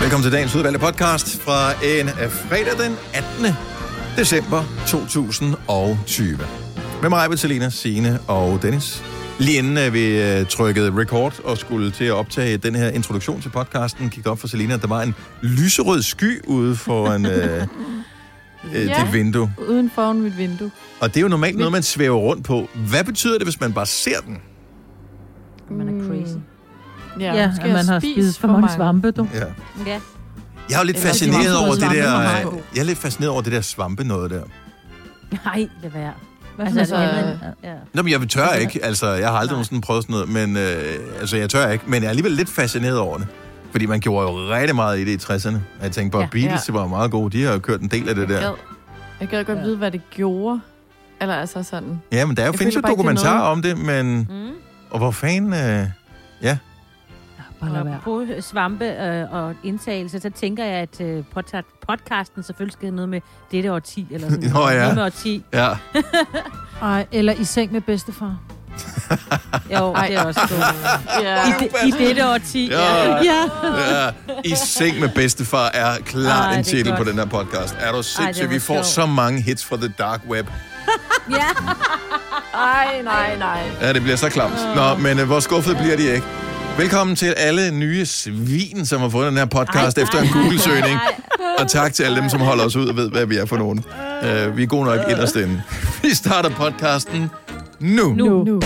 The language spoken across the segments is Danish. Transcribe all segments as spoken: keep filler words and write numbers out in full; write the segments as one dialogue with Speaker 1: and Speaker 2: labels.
Speaker 1: Velkommen til dagens udvalgte podcast fra en fredag den attende december to tusind og tyve. Med mig, Bettelina, Signe og Dennis. Lige inden vi trykkede record og skulle til at optage den her introduktion til podcasten, gik op for Selina, at der var en lyserød sky ude foran øh, øh,
Speaker 2: ja,
Speaker 1: dit vindue.
Speaker 2: Uden foran mit vindue.
Speaker 1: Og det er jo normalt noget, man svæver rundt på. Hvad betyder det, hvis man bare ser den?
Speaker 3: Man er crazy.
Speaker 2: Ja,
Speaker 4: Ja, at man har spist for mange svampe, du.
Speaker 1: Ja.
Speaker 3: Ja.
Speaker 1: Jeg er jo lidt
Speaker 2: Eller
Speaker 1: fascineret
Speaker 2: de har
Speaker 1: over
Speaker 2: fået
Speaker 1: det der.
Speaker 2: svampe på.
Speaker 1: Jeg er lidt fascineret over det der svampe noget der.
Speaker 3: Nej, det være.
Speaker 4: Altså,
Speaker 3: Altså,
Speaker 4: altså,
Speaker 3: altså, ja.
Speaker 1: Nå, men jeg tør ikke. Altså, jeg har aldrig nogensinde prøvet sådan noget, men øh, altså, jeg tør ikke. Men jeg er alligevel lidt fascineret over det. Fordi man gjorde jo rigtig meget i det i tresserne. Jeg tænkte på, at
Speaker 3: Ja.
Speaker 1: Beatles var meget gode. De har jo kørt en del af det der.
Speaker 2: Jeg gad, jeg gad godt
Speaker 4: Ja.
Speaker 2: vide, hvad det gjorde. Eller altså sådan...
Speaker 1: Ja, men der er jo,
Speaker 2: Jeg
Speaker 1: findes jo
Speaker 2: føler bare ikke, det er
Speaker 1: dokumentarer
Speaker 2: noget.
Speaker 1: om det, men...
Speaker 3: Mm.
Speaker 1: Og hvor fanden... Øh, ja.
Speaker 4: bare lad
Speaker 3: Og
Speaker 4: være.
Speaker 3: på svampe øh, og indtagelse, så tænker jeg, at øh, podca- podcasten selvfølgelig skal have noget med dette årti, eller sådan
Speaker 1: Nå, ja.
Speaker 3: noget med årti.
Speaker 1: Ja.
Speaker 4: Ej, eller i seng med bedstefar.
Speaker 3: Jo, det er også godt.
Speaker 2: Ja.
Speaker 3: I, de, I dette årti.
Speaker 1: Ja.
Speaker 3: ja.
Speaker 1: Ja. I seng med bedstefar er klart
Speaker 3: Ej,
Speaker 1: en
Speaker 3: det er
Speaker 1: titel
Speaker 3: godt.
Speaker 1: på den her podcast. Er du sindssyg?
Speaker 3: var
Speaker 1: Vi får
Speaker 3: sjovt.
Speaker 1: så mange hits fra the dark web.
Speaker 3: ja.
Speaker 2: Ej, nej, nej.
Speaker 1: Ja, det bliver så klamt. Nå, men øh, hvor skuffet bliver de ikke? Velkommen til alle nye svin, som har fået den her podcast
Speaker 3: Ej,
Speaker 1: efter
Speaker 3: ej,
Speaker 1: en Google-søgning.
Speaker 3: ej, ej.
Speaker 1: Og tak til alle dem, som holder os ud og ved, hvad vi er for nogen. Uh, vi er gode nok inderst inde. Vi starter podcasten nu.
Speaker 4: Nu. nu.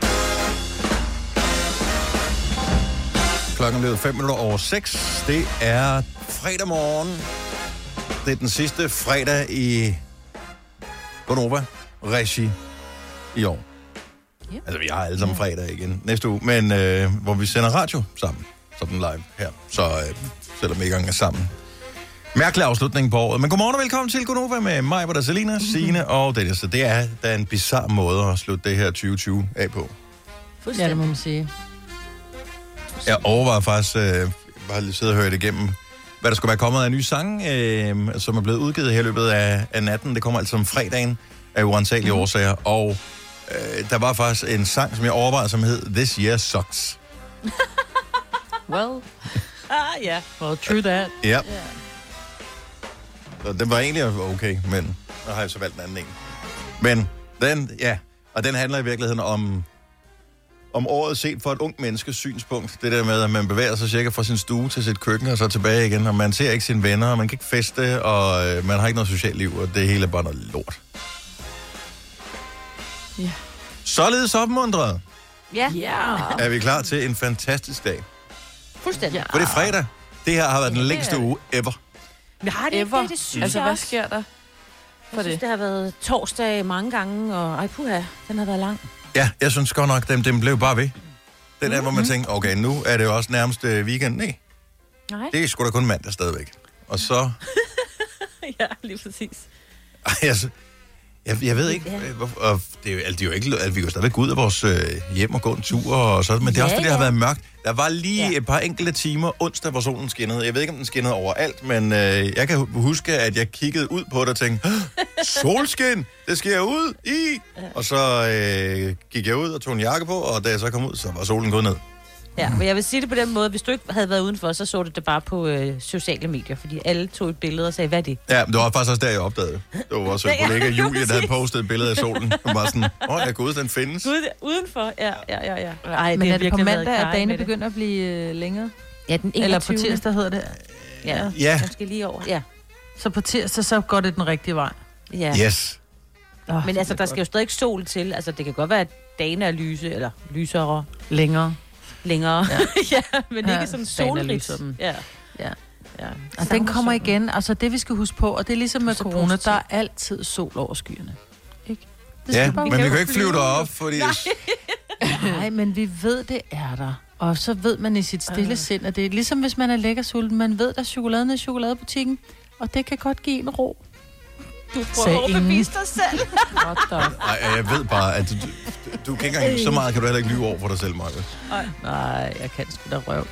Speaker 1: Klokken er blevet fem minutter over seks. Det er fredag morgen. Det er den sidste fredag i Gonova Regi i år.
Speaker 3: Yep.
Speaker 1: Altså, vi har alle sammen fredag igen næste uge, men øh, hvor vi sender radio sammen, sådan live her. Så øh, selvom vi ikke engang er sammen. Mærkelig afslutning på året. Men godmorgen og velkommen til Gonova med mig, hvor der er Selina, Signe og Dennis. Så det er, der er en bizarre måde at slutte det her tyve tyve af på.
Speaker 4: Ja, det må man sige.
Speaker 1: Jeg overvejer faktisk, øh, bare lige sidde og høre det igennem, hvad der skulle være kommet af en ny sang, øh, som er blevet udgivet her i løbet af, af natten. Det kommer altså om fredagen af uansagelige mm. årsager. Og øh, der var faktisk en sang, som jeg overvejede, som hed This Year Sucks.
Speaker 2: Well.
Speaker 3: Ah, ja.
Speaker 4: Well, true that.
Speaker 1: Ja. Så den var egentlig okay, men nu har jeg så valgt en anden en. Men den, ja, og den handler i virkeligheden om, om året set fra et ungt menneskes synspunkt. Det der med, at man bevæger sig cirka fra sin stue til sit køkken og så tilbage igen, og man ser ikke sine venner, og man kan ikke feste, og øh, man har ikke noget socialt liv, og det hele er bare noget lort.
Speaker 2: Ja.
Speaker 1: Således opmuntret
Speaker 3: Ja,
Speaker 2: Ja.
Speaker 1: er vi klar til en fantastisk dag.
Speaker 3: fuldstændig.
Speaker 2: Ja.
Speaker 1: For det er fredag. Det her har været den længste uge ever.
Speaker 3: Men har det ikke
Speaker 2: Ever.
Speaker 3: det, det synes
Speaker 2: Altså,
Speaker 3: jeg
Speaker 2: hvad
Speaker 3: også.
Speaker 2: sker der for
Speaker 3: Jeg synes,
Speaker 2: det?
Speaker 3: det har været torsdag mange gange, og ej puha, den har været lang.
Speaker 1: Ja, jeg synes godt nok, den, den blev bare ved. Den er, hvor man tænker, okay, nu er det jo også nærmest øh, weekend. Nej,
Speaker 3: Nej.
Speaker 1: det er sgu da kun mandag stadigvæk. Og så...
Speaker 3: ja, lige præcis.
Speaker 1: Ej, altså, jeg, jeg ved ikke,
Speaker 3: Ja.
Speaker 1: øh, hvorfor, og det er, jo- altså, det er jo ikke, altså, vi kan jo stadigvæk gå ud af vores øh, hjem og gå en tur og sådan, men det er
Speaker 3: Ja,
Speaker 1: også fordi, det har
Speaker 3: ja.
Speaker 1: været mørkt. Der var lige
Speaker 3: Ja.
Speaker 1: et par enkelte timer onsdag, hvor solen skinnede. Jeg ved ikke, om den skinnede overalt, men øh, jeg kan hu- huske, at jeg kiggede ud på det og tænkte, "Åh, solskin, det skal jeg ud i. Ja. Og så øh, gik jeg ud og tog en jakke på, og da jeg så kom ud, så var solen gået ned.
Speaker 3: Ja, men jeg vil sige det på den måde, hvis du ikke havde været udenfor, så så du det bare på øh, sociale medier, fordi alle tog et billede og sagde, hvad er det?
Speaker 1: Ja, det var faktisk også der, jeg opdagede det. Det var vores
Speaker 3: Ja, ja,
Speaker 1: kollega Julie, der havde
Speaker 3: præcis.
Speaker 1: postet et billede af solen. Hun var sådan, åh, jeg går ud, den findes.
Speaker 3: Gud, udenfor, ja, ja, ja. ja. Ej,
Speaker 4: Men er det på
Speaker 3: virkelig været
Speaker 4: mandag, at
Speaker 3: kaj
Speaker 4: dagene
Speaker 3: med det.
Speaker 4: begynder at blive øh, længere?
Speaker 3: Ja, den
Speaker 4: Eller på
Speaker 3: enogtyvende
Speaker 4: tirsdag hedder det?
Speaker 3: Ja,
Speaker 1: Ja.
Speaker 3: måske lige over. Ja,
Speaker 4: Så på tirsdag, så går det den rigtige vej.
Speaker 3: ja.
Speaker 1: Yes.
Speaker 4: Oh,
Speaker 3: Men altså, der skal jo stadig ikke sol til. Altså, det kan godt være, at dagene er lyse, eller lysere
Speaker 4: længere.
Speaker 3: længere. Ja, ja men
Speaker 4: Ja,
Speaker 3: ikke sådan
Speaker 4: dagen er
Speaker 3: solrigt.
Speaker 4: lysere.
Speaker 3: Ja,
Speaker 4: Ja.
Speaker 3: ja.
Speaker 4: Og den kommer igen. Altså det, vi skal huske på, og det er ligesom med
Speaker 3: Så
Speaker 4: corona,
Speaker 3: positivt.
Speaker 4: der er altid sol over skyerne. Ikke? Det
Speaker 1: Ja,
Speaker 4: skal bare
Speaker 1: men vi
Speaker 4: være.
Speaker 1: kan jo ikke flyve derop, fordi...
Speaker 4: Nej, men vi ved, det er der. Og så ved man i sit stille sind, at det er ligesom hvis man er lækker sulten. Man ved, der er chokolade nede i chokoladebutikken, og det kan godt give en ro.
Speaker 3: Du
Speaker 4: Sagde
Speaker 3: prøver at
Speaker 4: ingen.
Speaker 3: bevise dig selv.
Speaker 2: What the...
Speaker 1: Nej, jeg ved bare, at du, du, du kan ikke engang, så meget kan du heller ikke lyve over for dig selv, Maja.
Speaker 4: Nej, jeg kan sgu da røv.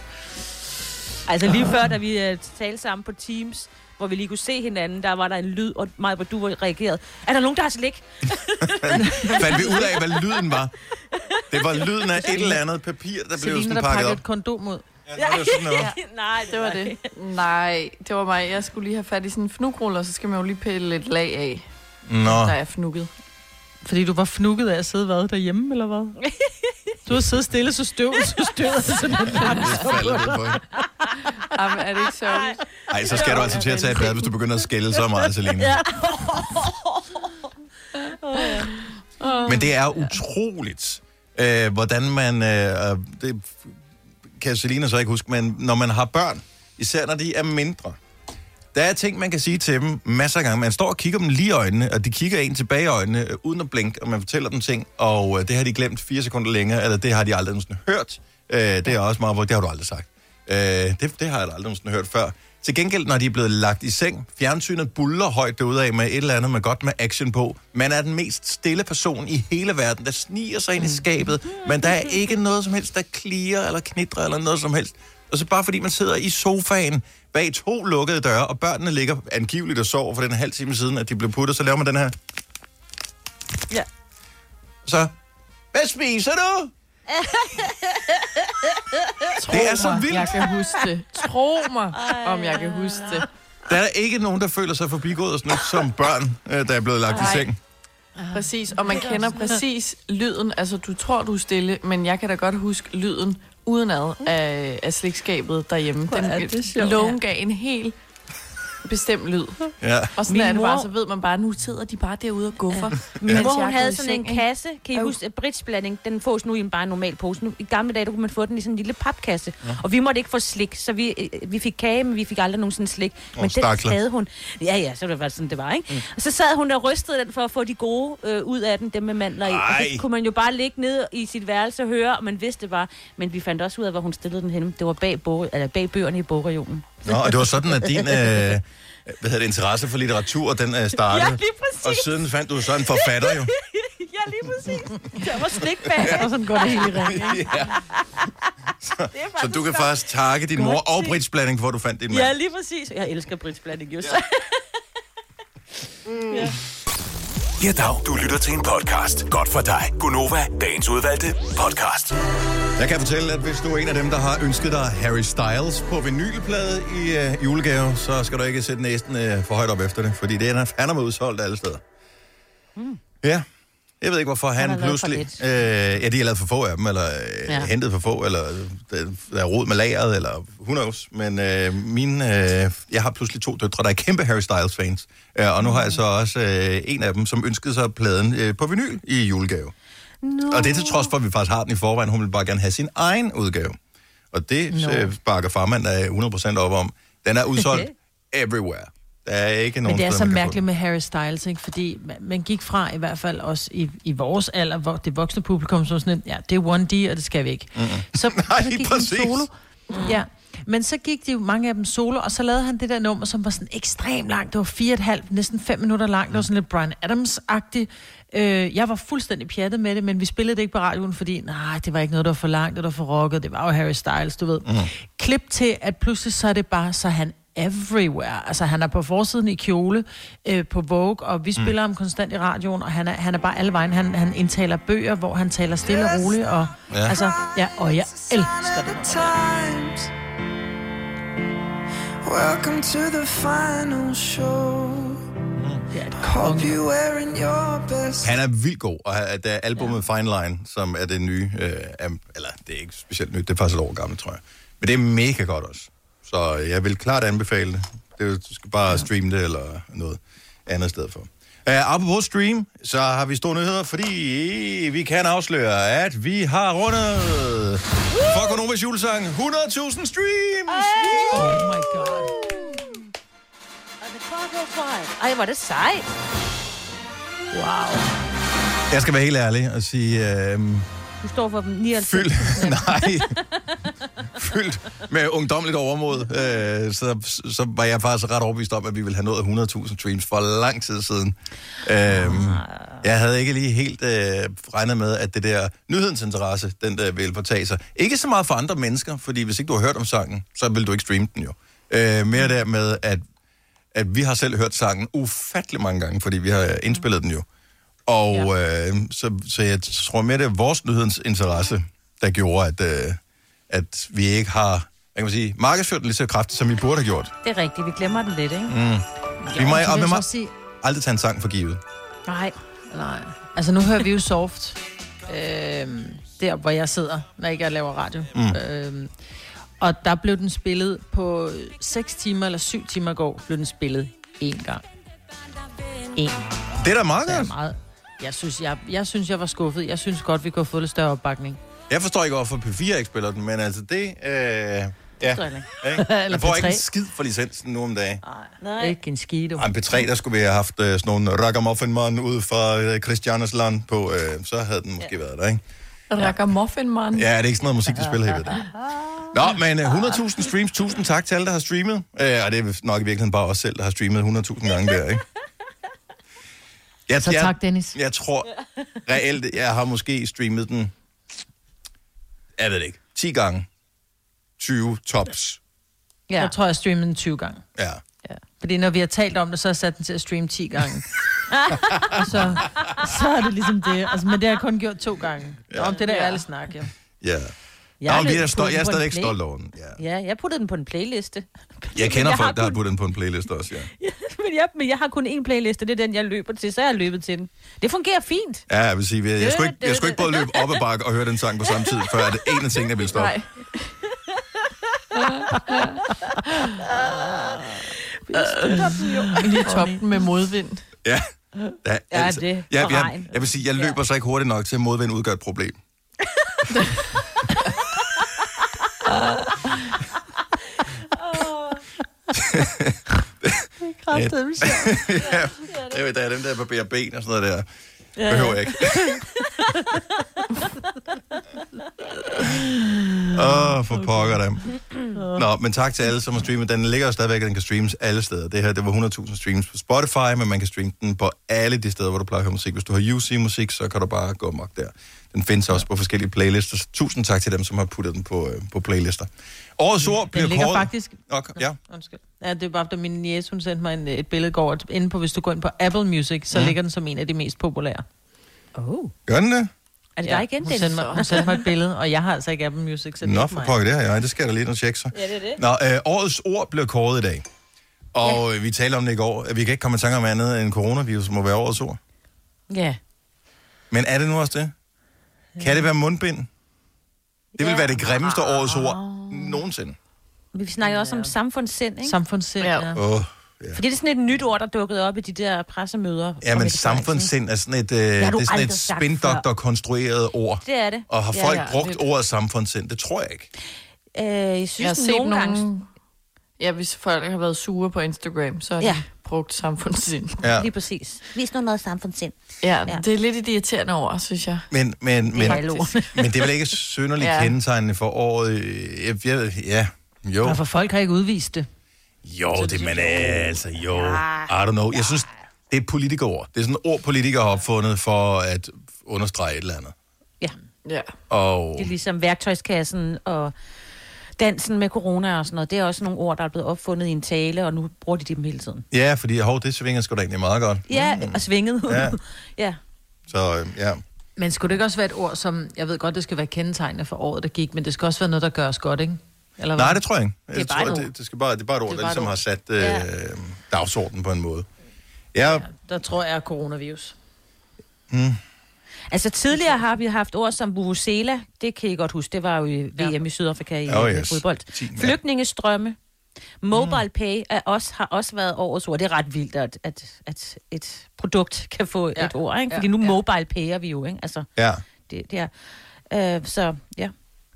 Speaker 3: Altså lige før, da vi uh, talte sammen på Teams, hvor vi lige kunne se hinanden, der var der en lyd, og mig, hvor du reagerede. Er der nogen, der har slik?
Speaker 1: Fandt vi ud af, hvad lyden var? Det var lyden af et eller andet papir, der blev
Speaker 4: Selina,
Speaker 1: sådan
Speaker 4: der
Speaker 1: pakket
Speaker 4: pakkede
Speaker 1: op.
Speaker 4: et kondom ud.
Speaker 1: Ja, det var sådan noget.
Speaker 3: Nej,
Speaker 2: Det var det. Nej, det var mig. Jeg skulle lige have fat i sådan en fnugrulle, og så skal man jo lige pille et lag af,
Speaker 1: Nå,
Speaker 2: der er fnugget.
Speaker 4: Fordi du var fnukket af at sidde hvad, derhjemme, eller hvad? Du har siddet stille, så støv, så støvet sådan en
Speaker 1: det falder det på.
Speaker 2: Jamen, er det ikke sørgeligt?
Speaker 1: Ej, så skal du altså til at tage et bad, hvis du begynder at skælde så meget, Selina. Ja. Men det er utroligt, øh, hvordan man... Øh, det kan Selina så ikke huske, men når man har børn, især når de er mindre, der er ting, man kan sige til dem masser af gange. Man står og kigger dem lige i øjnene, og de kigger en tilbage i øjnene, øh, uden at blinke, og man fortæller dem ting, og øh, det har de glemt fire sekunder længere, eller det har de aldrig nogensinde hørt. Øh, det er også meget, hvor det har du aldrig sagt. Øh, det, det har jeg aldrig nogensinde hørt før. Til gengæld, når de er blevet lagt i seng, fjernsynet buller højt derudad med et eller andet med godt med action på. Man er den mest stille person i hele verden, der sniger sig ind i skabet, men der er ikke noget som helst, der klirer eller knitrer eller noget som helst. Og så bare fordi man sidder i sofaen bag to lukkede døre, og børnene ligger angiveligt og sover for den halv time siden, at de blev puttet, så laver man den her.
Speaker 3: Ja.
Speaker 1: Så, hvad spiser du? Det er så vildt.
Speaker 2: Jeg kan huske det. Tro mig, om jeg kan huske det.
Speaker 1: Der er ikke nogen, der føler sig forbigået og sådan noget, som børn, der er blevet lagt
Speaker 2: Nej.
Speaker 1: i seng.
Speaker 2: Præcis, og man kender præcis lyden. Altså, du tror, du er stille, men jeg kan da godt huske lyden udenad af, af slikskabet derhjemme. Den lågen gav en helt bestemt lyd.
Speaker 1: Ja.
Speaker 2: Og sådan
Speaker 3: Min
Speaker 2: er det
Speaker 3: mor-
Speaker 2: bare, så ved man bare, nu sidder de bare derude og guffer.
Speaker 3: Min
Speaker 2: Mens
Speaker 3: mor,
Speaker 2: jeg
Speaker 3: hun
Speaker 2: er
Speaker 3: havde
Speaker 2: gået i
Speaker 3: sådan en
Speaker 2: seng, ikke?
Speaker 3: kasse. Kan I
Speaker 2: Øv.
Speaker 3: huske, bridgeblanding, den fås nu i en bare normal pose. Nu, i gamle dage, der kunne man få den i sådan en lille papkasse. Ja. Og vi måtte ikke få slik, så vi, øh, vi fik kage, men vi fik aldrig nogensinde slik.
Speaker 1: Og
Speaker 3: Men
Speaker 1: stakler.
Speaker 3: den havde hun. Ja, ja, så var det sådan, det var, ikke? Mm. Og så sad hun og rystede den for at få de gode øh, ud af den, dem med mandler i. Og
Speaker 1: Ej.
Speaker 3: så kunne man jo bare ligge ned i sit værelse og høre, og man vidste det bare. Men vi fandt også ud af, hvor hun stillede den henne. Det var bag, bog, eller bag bøgerne i bogregionen.
Speaker 1: Nå, og det var sådan, at din øh, hvad hedder det, interesse for litteratur, den øh, startede.
Speaker 3: Ja, lige præcis.
Speaker 1: Og siden fandt du så en forfatter jo.
Speaker 3: Ja, lige præcis. Der var slik bag.
Speaker 4: Og sådan går det hele i ring.
Speaker 1: Ja. Så, så du kan faktisk takke din mor og bridgeblanding, hvor du fandt din mand.
Speaker 3: Ja, lige præcis. Jeg elsker bridgeblanding, jo. Ja.
Speaker 5: Ja, dag. Du lytter til en podcast. Godt for dig. Gonova, dagens udvalgte podcast.
Speaker 1: Jeg kan fortælle, at hvis du er en af dem, der har ønsket dig Harry Styles på vinylplade i øh, julegave, så skal du ikke sætte næsten øh, for højt op efter det, fordi det er han er med udsolgt alle steder. Mm. Ja. Jeg ved ikke, hvorfor han,
Speaker 3: Han har lavet for
Speaker 1: pludselig...
Speaker 3: lidt.
Speaker 1: Øh, ja, de har lavet for få af dem, eller øh, ja. hentet for få, eller der, der er rod med lageret, eller who knows. Men øh, mine, øh, jeg har pludselig to døtre, der er kæmpe Harry Styles-fans. Øh, og nu har jeg så også øh, en af dem, som ønskede sig pladen øh, på vinyl i julegave.
Speaker 3: No.
Speaker 1: Og det er til trods for, at vi faktisk har den i forvejen. Hun vil bare gerne have sin egen udgave. Og det
Speaker 3: No.
Speaker 1: øh, bakker farmand der hundrede procent op om. Den er udsolgt everywhere. Der er ikke nogen
Speaker 4: Men det er
Speaker 1: steder,
Speaker 4: så
Speaker 1: man kan få
Speaker 4: mærkeligt med Harry Styles, ikke? Fordi man, man gik fra, i hvert fald også i, i vores alder, hvor det voksne publikum, så sådan, ja, det er one D, og det skal vi ikke. Mm-hmm. Så,
Speaker 1: Nej,
Speaker 4: så gik
Speaker 1: præcis.
Speaker 4: de solo. Ja, men så gik de jo mange af dem solo, og så lavede han det der nummer, som var sådan ekstremt langt. Det var fire og et halvt, næsten fem minutter langt. Det var sådan lidt Bryan Adams-agtigt. Øh, jeg var fuldstændig pjattet med det, men vi spillede det ikke på radioen, fordi nej, det var ikke noget, der var for langt, det var for rocket. Det var jo Harry Styles, du ved. Mm. Klip til, at pludselig så er det bare, så han everywhere. Altså, han er på forsiden i kjole øh, på Vogue, og vi spiller mm. ham konstant i radioen, og han er, han er bare alle vejen. Han, han indtaler bøger, hvor han taler stille og roligt, og
Speaker 1: Ja.
Speaker 4: altså, ja, og jeg elsker det.
Speaker 6: Times. Welcome to the final show.
Speaker 4: Det er et
Speaker 6: Hope
Speaker 4: konge.
Speaker 6: you wearing your best.
Speaker 1: Han er vildt god, og der er albumet ja. Fine Line, som er det nye, øh, eller det er ikke specielt nyt, det er faktisk et år gammelt, tror jeg. Men det er mega godt også. Så jeg vil klart anbefale det. det er, du skal bare ja. streame det, eller noget andet sted for. Uh, apropos stream, så har vi store nyheder, fordi vi kan afsløre, at vi har rundet for Gonovas julesang hundrede tusind streams!
Speaker 4: Oh my god.
Speaker 3: Ej, hvor er det sejt.
Speaker 4: Wow.
Speaker 1: Jeg skal være helt ærlig og sige... Øh,
Speaker 3: Du står for dem nioghalvfems.
Speaker 1: Fyldt, nej, fyldt med ungdomligt overmod, øh, så, så var jeg faktisk ret overbevist om, at vi ville have nået hundrede tusind streams for lang tid siden. Øh, jeg havde ikke lige helt øh, regnet med, at det der nyhedens interesse, den der ville fortage sig. Ikke så meget for andre mennesker, fordi hvis ikke du har hørt om sangen, så vil du ikke streame den jo. Øh, mere der med, at, at vi har selv hørt sangen ufattelig mange gange, fordi vi har indspillet den jo. Og ja. øh, så, så jeg tror mere, det er vores nyhedens interesse, der gjorde, at, øh, at vi ikke har jeg kan sige, markedsført den lige så kraftigt, som vi burde have gjort.
Speaker 3: Det er rigtigt, vi glemmer den lidt, ikke?
Speaker 1: Mm.
Speaker 4: Jo,
Speaker 1: Vi må,
Speaker 4: så
Speaker 1: og
Speaker 4: vil
Speaker 1: vi
Speaker 4: jeg
Speaker 1: må
Speaker 4: så sige,
Speaker 1: aldrig tage en sang for givet.
Speaker 3: Nej.
Speaker 4: nej. Altså nu hører vi jo soft, øhm, der hvor jeg sidder, når ikke jeg laver radio. Mm. Øhm, og der blev den spillet på seks timer eller syv timer går, blev den spillet én gang. En.
Speaker 1: Det er da meget
Speaker 4: Det er
Speaker 1: godt.
Speaker 4: meget. Jeg synes jeg, jeg synes, jeg var skuffet. Jeg synes godt, vi kunne få lidt større opbakning.
Speaker 1: Jeg forstår ikke, hvorfor P fire ikke spiller den, men altså det... Øh, ja, ikke? Man får ikke en skid for licensen nu om dagen.
Speaker 3: Nej.
Speaker 4: Ikke en skide.
Speaker 1: Ej, P tre, der skulle vi have haft øh, sådan nogle ragamuffin-mand ud fra øh, Christianes land på, øh, så havde den måske ja. været der, ikke?
Speaker 2: Ragamuffin-man.
Speaker 1: Ja, det er ikke sådan noget musik, de spiller her. Nå, men øh, hundrede tusind streams, tusind tak til alle, der har streamet. Øh, og det er nok i virkeligheden bare os selv, der har streamet hundrede tusind gange der, ikke? Jeg,
Speaker 4: Så tak, Dennis.
Speaker 1: Jeg, jeg tror reelt, jeg har måske streamet den, jeg ved det ikke, ti gange. tyve tops.
Speaker 4: Ja. Jeg tror, jeg streamede den tyve gange.
Speaker 1: Ja.
Speaker 4: Ja. Fordi når vi har talt om det, så har jeg sat den til at streame ti gange. Og så, så er det ligesom det. Altså, men det har jeg kun gjort to gange. Ja. Om det der er ærlig snak, ja.
Speaker 1: Ja.
Speaker 3: Jeg,
Speaker 1: Nå, men jeg er, stol- jeg er stadig ikke stolt over den. Ja.
Speaker 3: Ja, jeg puttede den på en playliste.
Speaker 1: Jeg kender
Speaker 3: jeg
Speaker 1: folk, der
Speaker 3: kun...
Speaker 1: har puttet den på en playlist også, ja.
Speaker 3: ja men, jeg, men jeg har kun én playliste, det er den, jeg løber til, så jeg har løbet til den. Det fungerer fint.
Speaker 1: Ja, jeg vil sige, jeg, jeg, skulle, ikke, jeg skulle ikke både løbe op ad bakke og høre den sang på samme tid, før er det en af tingene, jeg vil stoppe.
Speaker 2: Nej. Lige toppen med modvind.
Speaker 1: Ja. Ja, altså,
Speaker 3: det.
Speaker 1: ja,
Speaker 3: Og
Speaker 1: jeg,
Speaker 3: regn.
Speaker 1: jeg vil sige, jeg løber så ikke hurtigt nok til, at modvind udgør et problem.
Speaker 4: Kraftedeme sjovt.
Speaker 1: Ja, jeg ved, der er dem der barberer ben og sådan noget der. Ja. Behøver jeg ikke. Åh, oh, for pokker dem. Nå, men tak til alle, som har streamet. Den ligger jo stadigvæk, den kan streames alle steder. Det her, det var hundrede tusind streams på Spotify, men man kan streame den på alle de steder, hvor du plejer at høre musik. Hvis du har U C-musik, så kan du bare gå amok der. Den findes også på forskellige playlister. Tusind tak til dem, som har puttet den på, øh, på playlister. Årets ord bliver
Speaker 4: den ligger
Speaker 1: kåret...
Speaker 4: faktisk...
Speaker 1: Okay, ja.
Speaker 4: Undskyld. Ja, det er bare, da min niece, hun sendte mig en, et billede går inde på, hvis du går ind på Apple Music, så
Speaker 1: Mm.
Speaker 4: ligger den som en af de mest populære.
Speaker 3: Oh.
Speaker 1: Gør den det?
Speaker 3: Er det
Speaker 4: Ja,
Speaker 3: dig igen,
Speaker 4: hun
Speaker 3: den?
Speaker 4: sendte, mig, hun sendte mig et billede, og jeg har altså ikke Apple Music, så det er
Speaker 1: Nå,
Speaker 4: ikke
Speaker 1: for
Speaker 4: mig.
Speaker 1: pokker det her, ja. Det skal jeg da lige nå tjekke så.
Speaker 3: Ja, det er det.
Speaker 1: Nå, øh, årets ord bliver kåret i dag. Og ja. vi taler om det i går. Vi kan ikke komme i tanke om andet end coronavirus, må være årets ord.
Speaker 3: Ja.
Speaker 1: Men er det nu også det? Kan det være mundbind? Det vil
Speaker 3: Ja.
Speaker 1: være det grimmeste årets ord nogensinde.
Speaker 3: Vi snakker også om samfundssind, ikke?
Speaker 4: Samfundssind, ja. ja.
Speaker 1: Åh, oh, ja.
Speaker 3: Fordi det er sådan et nyt ord, der dukkede op i de der pressemøder.
Speaker 1: Ja, men samfundssind er sådan et, øh, det er sådan et spindoktor-konstrueret ord.
Speaker 3: Det er det.
Speaker 1: Og har
Speaker 3: Ja,
Speaker 1: folk
Speaker 2: ja,
Speaker 1: brugt
Speaker 2: lidt.
Speaker 1: ordet samfundssind? Det tror jeg ikke.
Speaker 3: Øh, jeg synes,
Speaker 2: Jeg har set
Speaker 3: nogle
Speaker 2: nogle...
Speaker 3: gange...
Speaker 2: Ja, hvis folk har været sure på Instagram, så har
Speaker 3: Ja.
Speaker 2: de brugt samfundssind.
Speaker 1: Ja.
Speaker 3: Lige præcis. Vis nu noget samfundssind.
Speaker 2: Ja,
Speaker 3: Ja.
Speaker 2: det er lidt et irriterende ord, synes jeg.
Speaker 1: Men, men, men,
Speaker 3: Faktisk.
Speaker 1: men det er vel ikke synderligt
Speaker 2: Ja.
Speaker 1: kendetegnende for året? Jeg, jeg, ja, jo.
Speaker 4: Og for folk har ikke udvist det.
Speaker 1: Jo, det man er altså, jo. I don't know. Jeg synes, det er et politikerord. Det er sådan et ord, politikere har opfundet for at understrege et eller andet.
Speaker 3: Ja,
Speaker 2: Ja.
Speaker 1: Og
Speaker 3: det er ligesom værktøjskassen og dansen med corona og sådan noget. Det er også nogle ord, der er blevet opfundet i en tale, og nu bruger de dem hele tiden.
Speaker 1: ja, fordi hov, det svinger sgu da egentlig meget godt.
Speaker 3: Ja, mm. og svinget.
Speaker 1: Ja.
Speaker 3: ja.
Speaker 1: Så øh, ja.
Speaker 4: Men skulle det ikke også være et ord, som... Jeg ved godt, det skal være kendetegnende for året, der gik, men det skal også være noget, der gør os godt, ikke? Eller hvad?
Speaker 1: Nej, det tror jeg ikke.
Speaker 3: Det er
Speaker 1: Jeg
Speaker 3: bare
Speaker 1: tror,
Speaker 3: et ord.
Speaker 1: det, det, skal bare, det er bare et ord,
Speaker 3: Det er
Speaker 1: der
Speaker 3: bare et
Speaker 1: ligesom
Speaker 3: ord.
Speaker 1: har sat øh,
Speaker 3: Ja.
Speaker 1: dagsordenen på en måde. Ja,
Speaker 4: Ja, der tror jeg er coronavirus.
Speaker 1: mm,
Speaker 3: Altså tidligere har vi haft ord som vuvuzela, det kan I godt huske, det var jo i V M
Speaker 4: Ja.
Speaker 3: i Sydafrika i
Speaker 1: Oh,
Speaker 3: oh,
Speaker 1: yes.
Speaker 3: fodbold.
Speaker 1: Tin, ja.
Speaker 3: Flygtningestrømme. Mobile pay er også, har også været årets ord. Det er ret vildt, at, at, at et produkt kan få
Speaker 4: Ja.
Speaker 3: et ord, ikke?
Speaker 4: Ja.
Speaker 3: Fordi nu
Speaker 4: Ja.
Speaker 3: mobile payer vi jo, ikke? Altså,
Speaker 1: ja.
Speaker 3: det, det er... Øh, så, ja.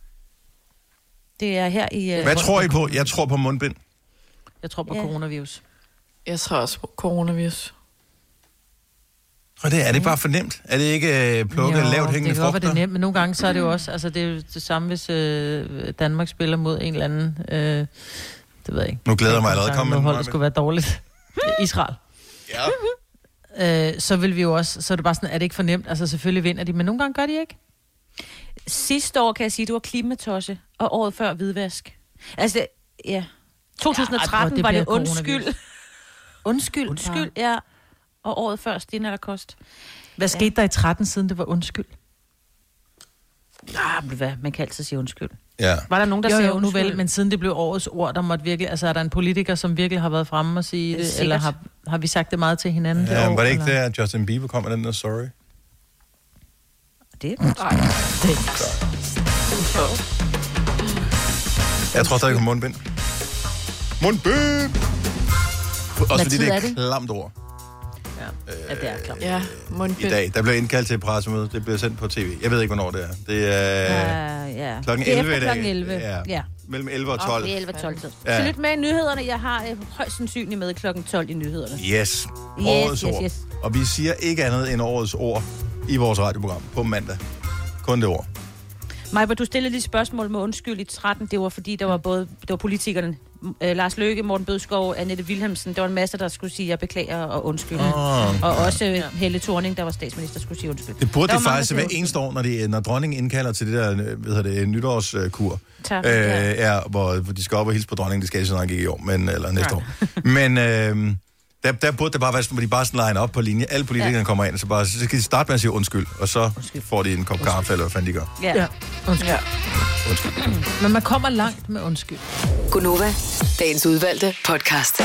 Speaker 3: Det er her i... Øh,
Speaker 1: Hvad tror I på? Jeg tror på mundbind.
Speaker 4: Jeg tror på
Speaker 3: Ja.
Speaker 4: coronavirus.
Speaker 2: Jeg tror også på coronavirus.
Speaker 1: Og det er det bare for nemt? Er det ikke øh, plukket
Speaker 4: Jo,
Speaker 1: lavt hængende
Speaker 4: det kan godt være, det
Speaker 1: frugter?
Speaker 4: er nemt, men nogle gange så er det jo også, altså det er jo det samme, hvis øh, Danmark spiller mod en eller anden, øh, det ved jeg ikke.
Speaker 1: Nu glæder jeg mig allerede. Kom med
Speaker 4: Noget
Speaker 1: den,
Speaker 4: hold, der
Speaker 1: Maja.
Speaker 4: skulle være dårligt. Israel.
Speaker 1: Ja.
Speaker 4: Øh, så vil vi jo også, så er det bare sådan, er det ikke for nemt? Altså selvfølgelig vinder de, men nogle gange gør de ikke.
Speaker 3: Sidste år, kan jeg sige, det var klimatosse, og året før hvidvask. Altså, det- ja... to tusind og tretten
Speaker 4: det
Speaker 3: var det
Speaker 4: bliver
Speaker 3: undskyld.
Speaker 4: coronavirus.
Speaker 3: Undskyld, undskyld, ja. Og året før, Stine eller Kost.
Speaker 4: Hvad skete der i tretten, siden det var undskyld?
Speaker 3: Ah, hvad? Man kan altid sige undskyld.
Speaker 1: Ja.
Speaker 3: Var der nogen, der
Speaker 4: Jo,
Speaker 3: sagde
Speaker 4: jo, nu
Speaker 3: undskyld?
Speaker 4: vel, men siden det blev årets ord, der måtte virkelig, altså er der en politiker, som virkelig har været fremme og sige det,
Speaker 3: Sikkert.
Speaker 4: eller har, har vi sagt det meget til hinanden
Speaker 1: Ja,
Speaker 4: det år?
Speaker 1: var det ikke
Speaker 4: eller?
Speaker 1: der, at Justin Bieber kom med den der sorry?
Speaker 3: Det
Speaker 2: Nej,
Speaker 4: Det.
Speaker 1: Jeg tror stadig på mundbind. Mundbind! Også fordi
Speaker 3: tid
Speaker 1: det er
Speaker 3: er det?
Speaker 1: klamt ord.
Speaker 3: ja, det er klart.
Speaker 2: ja,
Speaker 1: I
Speaker 2: mundbind.
Speaker 1: dag. Der blev indkaldt til et pressemøde. Det bliver sendt på tv. Jeg ved ikke, hvornår det er. Det er
Speaker 3: Uh, ja.
Speaker 1: klokken
Speaker 3: Det er
Speaker 1: elleve i
Speaker 3: efter
Speaker 1: dag.
Speaker 3: klokken elleve.
Speaker 1: Ja.
Speaker 3: Ja.
Speaker 1: Mellem elleve og tolv.
Speaker 3: Det er elleve tolv tid.
Speaker 1: Ja.
Speaker 3: Så lidt med i nyhederne. Jeg har øh, højst sandsynligt med klokken tolv i nyhederne.
Speaker 1: Yes. Årets
Speaker 3: yes,
Speaker 1: ord.
Speaker 3: yes.
Speaker 1: Og vi siger ikke andet end årets ord i vores radioprogram på mandag. Kun det ord.
Speaker 3: Majbert, du stillede lige spørgsmål med undskyld i tretten. Det var fordi, der var både det var politikerne. Øh, Lars Løkke, Morten Bødskov, Annette Wilhelmsen. Der var en masse, der skulle sige, jeg beklager og undskyld.
Speaker 1: Oh.
Speaker 3: Og også øh, Helle Thorning, der var statsminister, skulle sige undskyld.
Speaker 1: Det burde
Speaker 3: Der
Speaker 1: det
Speaker 3: var mange,
Speaker 1: faktisk
Speaker 3: der
Speaker 1: hver
Speaker 3: sagde
Speaker 1: eneste år, når, de, når dronningen indkalder til det der hvad hedder det, nytårskur.
Speaker 3: Tak.
Speaker 1: Øh,
Speaker 3: Ja.
Speaker 1: ja, hvor, hvor de skal op og hilse på dronningen. Det skal de så nok ikke i år, men, eller næste år. Men øh, der, der burde det bare være sådan, hvor de bare sådan line op på linje. Alle politikerne ja. kommer ind, og så, bare, så skal de starte med at sige undskyld, og så undskyld. får de en kop kaffe, eller hvad fanden de gør.
Speaker 3: Ja.
Speaker 4: Ja, undskyld.
Speaker 2: Ja.
Speaker 1: Undskyld.
Speaker 4: Men man kommer langt med undskyld.
Speaker 7: Gunova, dagens udvalgte podcast.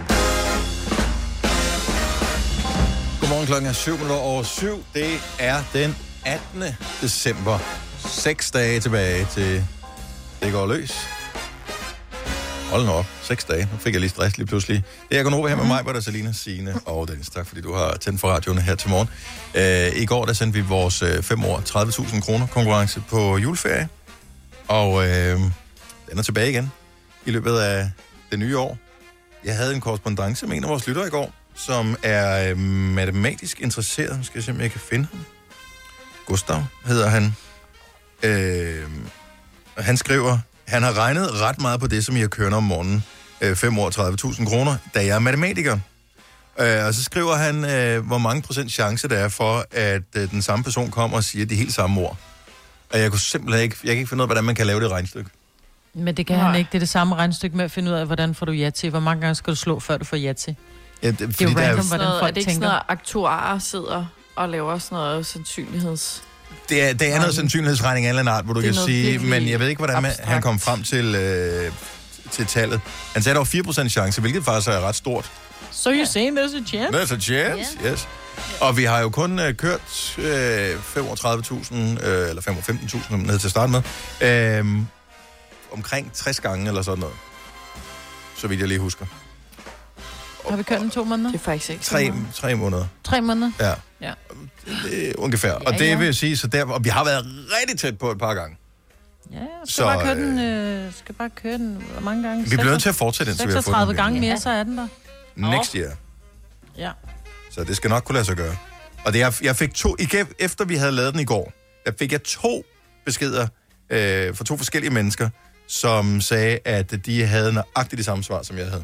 Speaker 1: Godmorgen, klokken er syv minutter over syv. Det er den attende december. Seks dage tilbage til det går løs. Hold nu op. Seks dage. Nu fik jeg lige stress lige pludselig. Det er Gunova her med mig, Britta, Selina, Signe og Dennis. Tak fordi du har tændt for radioen her til morgen. Uh, I går der sendte vi vores uh, fem år tredive tusind kroner konkurrence på juleferie. Og uh, den er tilbage igen i løbet af det nye år. Jeg havde en korrespondance med en af vores lyttere i går, som er uh, matematisk interesseret. Nu skal jeg se, om jeg kan finde ham. Gustav hedder han. Uh, han skriver, han har regnet ret meget på det, som jeg kører om morgenen. fem år tredive tusind kroner, da jeg er matematiker. Øh, og så skriver han, øh, hvor mange procent chance der er for, at øh, den samme person kommer og siger de helt samme ord. Og jeg kunne simpelthen ikke, jeg kan ikke finde ud af, hvordan man kan lave det regnestykke.
Speaker 4: Men det kan
Speaker 2: Nej.
Speaker 4: han ikke. Det er det samme regnestykke med at finde ud af, hvordan får du ja til. Hvor mange gange skal du slå, før du får ja til?
Speaker 1: Ja, det,
Speaker 4: Det er
Speaker 1: fordi
Speaker 4: jo
Speaker 1: der
Speaker 4: random,
Speaker 1: er,
Speaker 4: hvordan
Speaker 2: Noget, er
Speaker 4: folk
Speaker 2: det ikke sådan
Speaker 4: tænker.
Speaker 2: noget, aktuarer sidder og laver sådan noget sandsynligheds...
Speaker 1: det er, det er noget sandsynlighedsregning af en eller anden art, hvor du
Speaker 2: Det er
Speaker 1: kan
Speaker 2: noget
Speaker 1: sige,
Speaker 2: virkelig
Speaker 1: men jeg ved ikke, hvordan man, han
Speaker 2: abstrakt.
Speaker 1: kom frem til, øh, til tallet. Han sagde, der var fire procent chance, hvilket faktisk er ret stort.
Speaker 4: So you're saying there's a chance?
Speaker 1: There's a chance, yeah. Yes. Og vi har jo kun øh, kørt øh, femogtredive tusind, øh, eller femogfemten tusind ned til at starte med, øh, omkring tres gange eller sådan noget. Så vidt jeg lige husker.
Speaker 4: Har vi kørt den to måneder?
Speaker 2: Det er faktisk ikke så
Speaker 1: Tre,
Speaker 2: meget.
Speaker 1: tre måneder,
Speaker 4: Tre måneder?
Speaker 1: ja.
Speaker 4: Ja.
Speaker 1: Det er ungefær. Og
Speaker 3: Ja,
Speaker 1: det
Speaker 3: ja.
Speaker 1: vil sige, så der, og vi har været rigtig tæt på et par gange.
Speaker 4: Ja, skal
Speaker 1: Så,
Speaker 4: bare køre
Speaker 1: øh,
Speaker 4: den, øh, skal bare køre den, hvor mange gange?
Speaker 1: Vi bliver nødt til at fortsætte, indtil vi har fået
Speaker 4: seksogtredive
Speaker 1: den
Speaker 4: gange
Speaker 1: igen.
Speaker 4: mere, så er den der.
Speaker 1: Next year.
Speaker 4: Ja.
Speaker 1: Så det skal nok kunne lade sig gøre. Og det, jeg, jeg fik to, igen, efter vi havde lavet den i går, der fik jeg to beskeder øh, fra to forskellige mennesker, som sagde, at de havde nøjagtigt de samme svar, som jeg havde.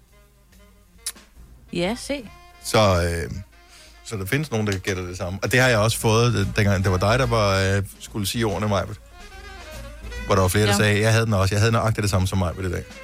Speaker 3: Ja, se.
Speaker 1: Så, øh, så der findes nogen, der gætter det samme. Og det har jeg også fået, øh, dengang det var dig, der var, øh, skulle sige ordene mig. Hvor der var flere, der
Speaker 4: Ja.
Speaker 1: sagde, jeg havde den også. Jeg havde nøjagtigt det samme som mig i dag.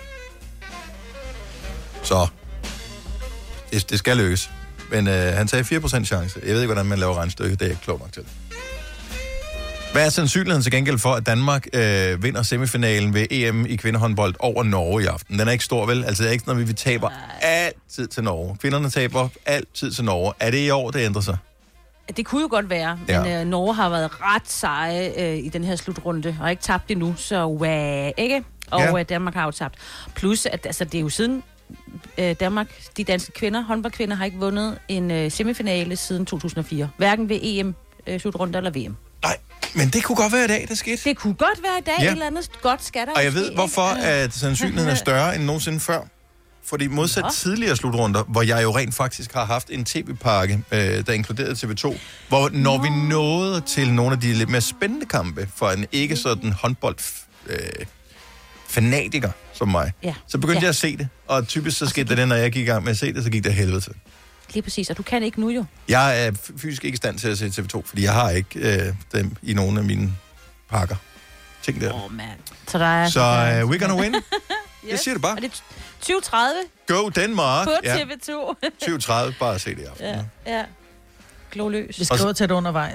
Speaker 1: Så det, det skal lykkes. Men øh, han sagde fire procent chance. Jeg ved ikke, hvordan man laver regnstykke. Det er jeg ikke klog nok til. Hvad er sandsynligheden til gengæld for, at Danmark øh, vinder semifinalen ved E M i kvindehåndbold over Norge i aften? Den er ikke stor, vel? Altså, det er ikke noget, vi taber altid til Norge. Kvinderne taber altid til Norge. Er det i år, det ændrer sig?
Speaker 3: Det kunne jo godt være, men
Speaker 1: Ja.
Speaker 3: øh, Norge har været ret seje øh, i den her slutrunde, og har ikke tabt endnu, så wow, ikke? Og
Speaker 1: Ja.
Speaker 3: ja. Danmark har jo tabt. Plus, at altså, det er jo siden øh, Danmark, de danske kvinder, håndboldkvinder, har ikke vundet en øh, semifinale siden to tusind og fire. Hverken ved E M-slutrunde eller V M.
Speaker 1: Nej, men det kunne godt være i dag, det skete.
Speaker 3: Det kunne godt være i dag,
Speaker 1: Ja.
Speaker 3: ja. et eller andet godt skatter.
Speaker 1: Og jeg ved, hvorfor at sandsynligheden er større end nogensinde før. Fordi modsat
Speaker 3: Nå.
Speaker 1: tidligere slutrunder, hvor jeg jo rent faktisk har haft en tv-pakke, øh, der inkluderede T V to, hvor når Nå. vi nåede til nogle af de lidt mere spændende kampe, for en ikke sådan håndbold øh, fanatiker som mig,
Speaker 3: Ja.
Speaker 1: så begyndte
Speaker 3: Ja.
Speaker 1: jeg at se det. Og typisk så skete det, når jeg gik i gang med at se det, så gik det helvede til.
Speaker 3: Lige præcis, og du kan ikke nu jo.
Speaker 1: Jeg er fysisk ikke i stand til at se T V to, fordi jeg har ikke øh, dem i nogle af mine pakker. Ting der.
Speaker 3: Åh, oh, mand. Så der er...
Speaker 1: Så uh, we're gonna win. Jeg siger det bare.
Speaker 3: Og det er tyve tredive
Speaker 1: Go Denmark.
Speaker 3: på
Speaker 1: Ja,
Speaker 3: T V to.
Speaker 1: tyve tredive, bare se det i aften.
Speaker 3: ja, ja. Glorløs.
Speaker 4: Vi skriver til det undervejs.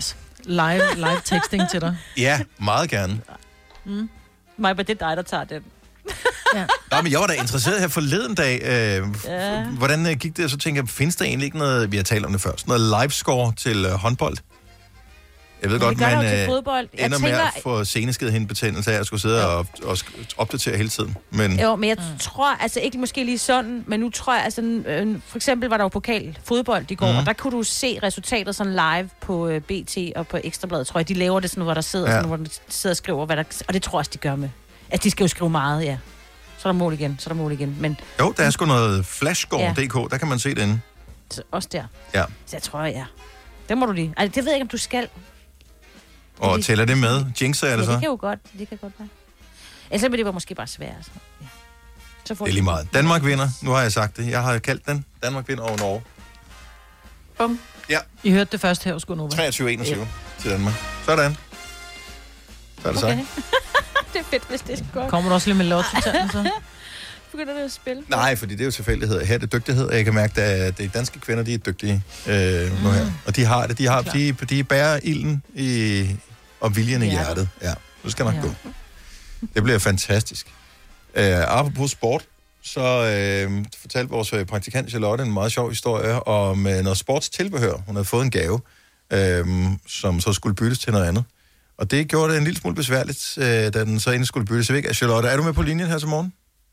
Speaker 4: live, live texting til dig.
Speaker 1: Ja, meget gerne.
Speaker 3: Mm. Maja, det er dig, der tager den.
Speaker 4: Ja.
Speaker 1: Nå, men jeg var da interesseret her forleden dag. Øh,
Speaker 3: Ja.
Speaker 1: Hvordan øh, gik det? Så tænker jeg, findes der egentlig ikke noget, vi har talt om det først, noget livescore til øh, håndbold? Jeg ved
Speaker 3: Men
Speaker 1: godt,
Speaker 3: det gør
Speaker 1: man
Speaker 3: der jo til
Speaker 1: øh,
Speaker 3: fodbold. Jeg
Speaker 1: ender med
Speaker 3: tænker-
Speaker 1: at få seneskedhindebetændelse af at skulle sidde og, og sk- opdatere hele tiden. Men
Speaker 3: Jo, men jeg mm. tror, altså ikke måske lige sådan, men nu tror jeg, altså øh, for eksempel var der jo pokal fodbold i går,
Speaker 1: Mhm.
Speaker 3: og der kunne du se resultatet sådan live på øh, B T og på Ekstrabladet, tror jeg. De laver det sådan, hvor der sidder,
Speaker 1: Ja.
Speaker 3: ja. sådan, hvor de sidder og skriver, hvad der, og det tror jeg også, de gør med. At de skal jo skrive meget, ja. Så er der mål igen, så er der mål igen, men
Speaker 1: jo, der er sgu noget flashscore punktum d k, der kan man se det inde.
Speaker 3: så, også der.
Speaker 1: Ja.
Speaker 3: Så jeg tror, ja. Det må du lige. Altså, det ved jeg ikke, om du skal.
Speaker 1: Og
Speaker 3: Fordi-
Speaker 1: tæller det med? Jinxer er det
Speaker 3: ja,
Speaker 1: så?
Speaker 3: det kan jo godt, det kan godt være. Ellers men det var måske bare svært. Så, ja. så får
Speaker 1: Det er
Speaker 3: du-
Speaker 1: lige meget. Danmark vinder. Nu har jeg sagt det. Jeg har kaldt den. Danmark vinder over Norge.
Speaker 2: Bum.
Speaker 1: Ja.
Speaker 4: I hørte det først her hos Gunova.
Speaker 1: treogtyve enogtyve ja. til Danmark. Sådan. Så er det
Speaker 3: Okay.
Speaker 1: sagt.
Speaker 3: Det er fedt, hvis det skal gå.
Speaker 4: Kommer du også lige med lotto-tanden, så?
Speaker 3: Begynder det at spille?
Speaker 1: Nej, fordi det er jo tilfældighed. Her er det dygtighed, og jeg kan mærke, at de danske kvinder, de er dygtige øh, nu her. Og de har det. De, har, de, de bærer ilden i, og viljen i
Speaker 4: Hjertet.
Speaker 1: hjertet. Ja, det skal nok
Speaker 4: Ja.
Speaker 1: gå. Det bliver fantastisk. Øh, apropos sport, så øh, fortalte vores øh, praktikant Charlotte en meget sjov historie om øh, noget sportstilbehør. Hun havde fået en gave, øh, som så skulle byttes til noget andet. Og det gjorde det en lille smule besværligt, øh, da den så endelig skulle byttes væk. Charlotte, er du med på linjen her til morgen?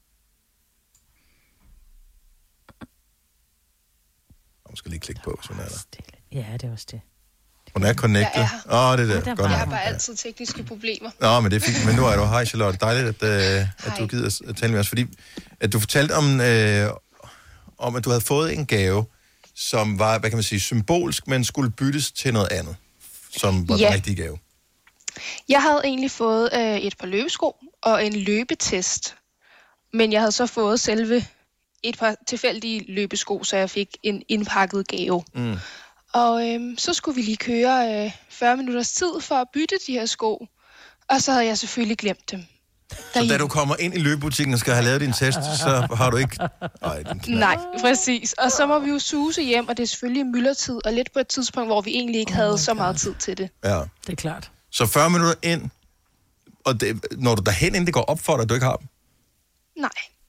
Speaker 1: Jeg skal lige klikke på, hvis hun er der.
Speaker 3: Ja, det er også det.
Speaker 1: Hun er connected.
Speaker 8: Jeg
Speaker 1: Åh, oh, det er
Speaker 3: Ja,
Speaker 1: det.
Speaker 3: der
Speaker 1: Godt
Speaker 3: var
Speaker 8: Jeg
Speaker 1: nok.
Speaker 8: har bare altid tekniske problemer.
Speaker 1: Nå, men det er fint. Men nu er du. Hej, Charlotte. Dejligt, at, øh, at du gider at tale med os. Fordi at du fortalte om, øh, om, at du havde fået en gave, som var, hvad kan man sige, symbolsk, men skulle byttes til noget andet, som var
Speaker 8: Ja.
Speaker 1: den rigtige gave.
Speaker 8: Jeg havde egentlig fået øh, et par løbesko og en løbetest. Men jeg havde så fået selve et par tilfældige løbesko, så jeg fik en indpakket gave.
Speaker 1: Mm.
Speaker 8: Og øhm, så skulle vi lige køre øh, fyrre minutters tid for at bytte de her sko. Og så havde jeg selvfølgelig glemt dem.
Speaker 1: Så da du kommer ind i løbebutikken og skal have lavet din test, så har du ikke... Ej, den knald.
Speaker 8: Nej, præcis. Og så må vi jo suse hjem, og det er selvfølgelig myldretid, og lidt på et tidspunkt, hvor vi egentlig ikke
Speaker 4: Oh
Speaker 8: havde
Speaker 4: my
Speaker 8: så meget
Speaker 4: God.
Speaker 8: tid til det.
Speaker 1: Ja.
Speaker 4: Det er klart.
Speaker 1: Så fyrre minutter ind, og det, når du derhen, inden det går op for dig, at du ikke har dem.
Speaker 8: Nej.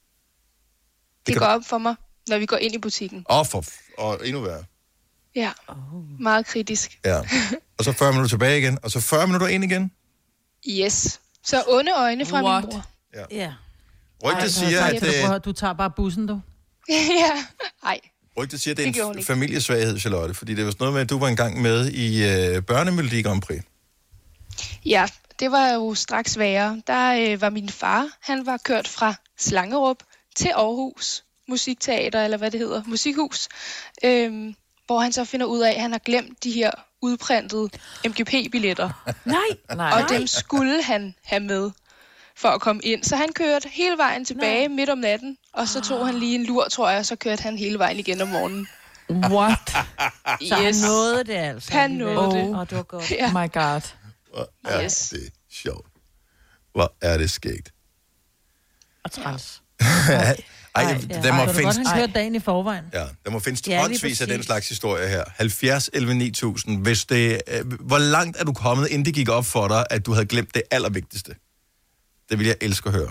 Speaker 8: Det,
Speaker 1: kan
Speaker 8: det går op for mig, når vi går ind i butikken.
Speaker 1: Og, for, og endnu værre.
Speaker 8: Ja, meget kritisk.
Speaker 1: Ja. Og så fyrre minutter tilbage igen, og så fyrre minutter ind igen.
Speaker 8: Yes. Så onde øjne fra
Speaker 2: What?
Speaker 8: min mor.
Speaker 3: Ja.
Speaker 1: Rygtet siger,
Speaker 4: Ej,
Speaker 1: at,
Speaker 4: kan du, prøve at
Speaker 1: øh,
Speaker 4: høre, du tager bare bussen, du.
Speaker 8: Ja, ej.
Speaker 1: rygtet siger, at det
Speaker 8: Det gjorde
Speaker 1: er
Speaker 8: hun
Speaker 1: en
Speaker 8: ikke.
Speaker 1: familiesvaghed, Charlotte. Fordi det var sådan noget med, at du var engang med i øh, Børnemelodi Grand Prix.
Speaker 8: Ja, det var jo straks værre. Der øh, var min far, han var kørt fra Slangerup til Aarhus Musikteater, eller hvad det hedder, Musikhus. Øhm, hvor han så finder ud af, at han har glemt de her udprintede M G P-billetter.
Speaker 3: Nej.
Speaker 2: Nej.
Speaker 8: Og dem skulle han have med for at komme ind. Så han kørte hele vejen tilbage midt om natten, og så tog han lige en lur, tror jeg, og så kørte han hele vejen igen om morgenen.
Speaker 2: What?
Speaker 3: Så han nåede det altså.
Speaker 8: Han
Speaker 3: alligevel.
Speaker 8: nåede det.
Speaker 3: Åh, oh, det var godt.
Speaker 8: Ja.
Speaker 2: Oh my god.
Speaker 1: Hvor er
Speaker 8: Yes.
Speaker 1: det sjovt. Hvor er det skægt.
Speaker 3: Og træls.
Speaker 1: Ej,
Speaker 3: Ej,
Speaker 1: der
Speaker 3: ja.
Speaker 1: må
Speaker 4: Kan du godt
Speaker 1: findes...
Speaker 4: have hørt dagen i forvejen?
Speaker 1: Ja, der må findes
Speaker 3: Ja, lige
Speaker 1: tonsvis af den
Speaker 3: præcis.
Speaker 1: slags historier her. halvfjerds elleve ni tusind. Hvis det, øh, hvor langt er du kommet, inden det gik op for dig, at du havde glemt det allervigtigste? Det vil jeg elske at høre.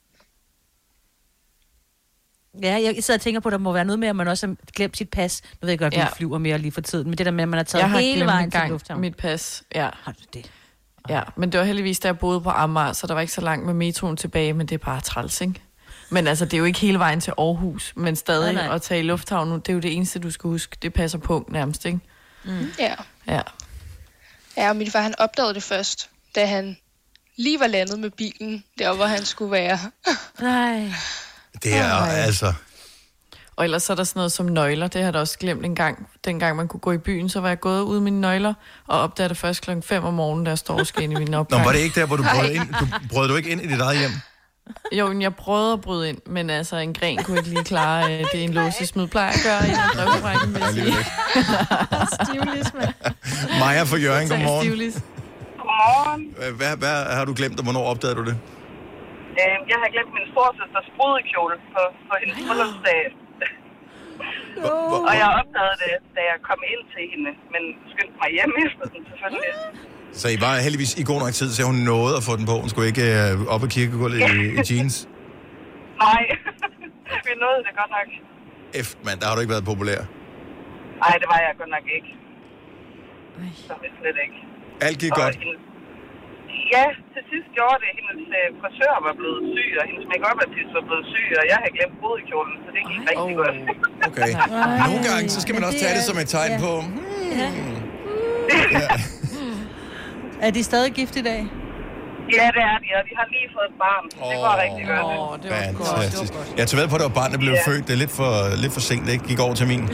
Speaker 3: Ja, jeg sidder og tænker på, at der må være noget med, at man også har glemt sit pas. Nu ved jeg godt, at vi
Speaker 2: Ja.
Speaker 3: flyver mere lige for tiden, men det der med, at man har taget
Speaker 2: Jeg har
Speaker 3: hele
Speaker 2: glemt
Speaker 3: vejen
Speaker 2: en
Speaker 3: til
Speaker 2: gang
Speaker 3: lufthavnen.
Speaker 2: mit pas. Ja.
Speaker 3: Har du det?
Speaker 2: Ja, men det var heldigvis, da jeg boede på Amager, så der var ikke så langt med metroen tilbage, men det er bare træls, ikke? Men altså, det er jo ikke hele vejen til Aarhus, men stadig
Speaker 3: Nej, nej.
Speaker 2: at tage i lufthavnen, det er jo det eneste, du skal huske. Det passer punkt nærmest, ikke?
Speaker 8: Ja.
Speaker 2: Ja.
Speaker 8: Ja, og min far, han opdagede det først, da han lige var landet med bilen, der hvor han skulle være.
Speaker 3: Nej.
Speaker 1: Det er
Speaker 2: Ej.
Speaker 1: altså...
Speaker 2: Og ellers så er der sådan noget som nøgler. Det har jeg da også glemt en gang. Dengang man kunne gå i byen, så var jeg gået ud med mine nøgler, og opdagede det først klokken fem om morgenen, da jeg står og skal ind i min
Speaker 1: Nå,
Speaker 2: opgang.
Speaker 1: var det ikke der, hvor du brød ind? Du, brød du ikke ind i dit eget hjem?
Speaker 2: Jo, men jeg prøvede at bryde ind, men altså en gren kunne ikke lige klare øh, det, en låsesmid plejer at gøre i en brevsprækken, vil jeg sige.
Speaker 3: Stivlis, mand.
Speaker 1: Maja fra Jørgen, godmorgen.
Speaker 2: Stivlis.
Speaker 9: Godmorgen.
Speaker 1: Hvad, hvad har du glemt, og hvornår opdagede du det?
Speaker 9: Øh, jeg har glemt min storsøsters brudekjole på, på hendes bryllupsdag. Og jeg opdagede det, da jeg kom ind til hende, men skyndte mig hjem efter den, selvfølgelig.
Speaker 1: Så I var heldigvis i god nok tid, så hun nåede at få den på. Hun skulle ikke øh, op ad kirkegulvet i, i jeans.
Speaker 9: Nej, vi nåede det godt nok.
Speaker 1: Efter, mand, der har du ikke været populær.
Speaker 9: Nej, det var jeg godt nok ikke. Så det slet ikke.
Speaker 1: Alt gik
Speaker 9: og
Speaker 1: godt?
Speaker 9: Hendes, ja, til sidst gjorde det. Hendes øh, frisør var blevet syg, og hendes make-up-artist var blevet syg, og jeg havde glemt brudekjolen, så det gik rigtig oh. godt.
Speaker 1: Okay. Nogle gange, så skal man også tage det som et tegn ja. på... Hmm. Ja.
Speaker 4: Er de stadig gift i dag?
Speaker 9: Ja, det er de, og de har lige fået et barn. Oh, det går rigtig godt.
Speaker 2: Åh, oh, det var
Speaker 1: fantastisk.
Speaker 2: godt.
Speaker 1: Jeg tog ved på, at det var barnet blev yeah. født. Det er lidt for, lidt for sent, det ikke gik over til min.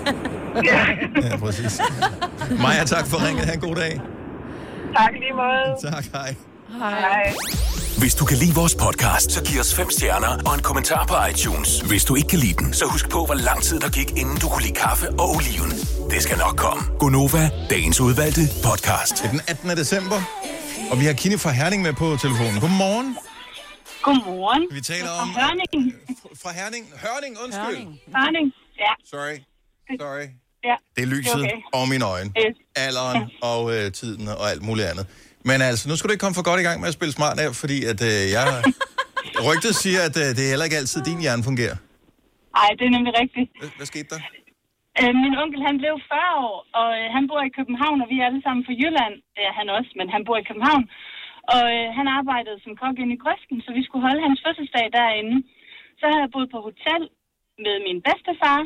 Speaker 9: Ja.
Speaker 1: Ja, præcis. Maja, tak for ringet. Ha' en god dag.
Speaker 9: Tak lige måde.
Speaker 1: Tak, hej.
Speaker 2: Hej.
Speaker 9: Hej.
Speaker 5: Hvis du kan lide vores podcast, så giv os fem stjerner og en kommentar på iTunes. Hvis du ikke kan lide den, så husk på, hvor lang tid der gik, inden du kunne lide kaffe og oliven. Det skal nok komme. Gonova, dagens udvalgte podcast.
Speaker 1: Det er den attende december, og vi har Kine fra Herning med på telefonen. Godmorgen.
Speaker 10: Godmorgen.
Speaker 1: Vi taler om...
Speaker 10: Fra Herning.
Speaker 1: Fra Herning? Hørning, undskyld.
Speaker 10: Herning, Herning. Ja.
Speaker 1: Sorry. Sorry.
Speaker 10: Ja.
Speaker 1: Det er lyset
Speaker 10: okay.
Speaker 1: og mine øjne.
Speaker 10: Yes.
Speaker 1: Alderen og øh, tiden og alt muligt andet. Men altså, nu skal du ikke komme for godt i gang med at spille smart af, fordi at øh, jeg... Rygtet siger, at øh, det er heller ikke altid, din hjerne fungerer.
Speaker 10: Nej, det er nemlig rigtigt.
Speaker 1: Hvad, hvad skete der?
Speaker 10: Øh, min onkel, han blev fyrre år, og øh, han bor i København, og vi er alle sammen fra Jylland. Det er han også, men han bor i København. Og øh, han arbejdede som kok inde i Grøften, så vi skulle holde hans fødselsdag derinde. Så havde jeg boet på hotel med min bedstefar,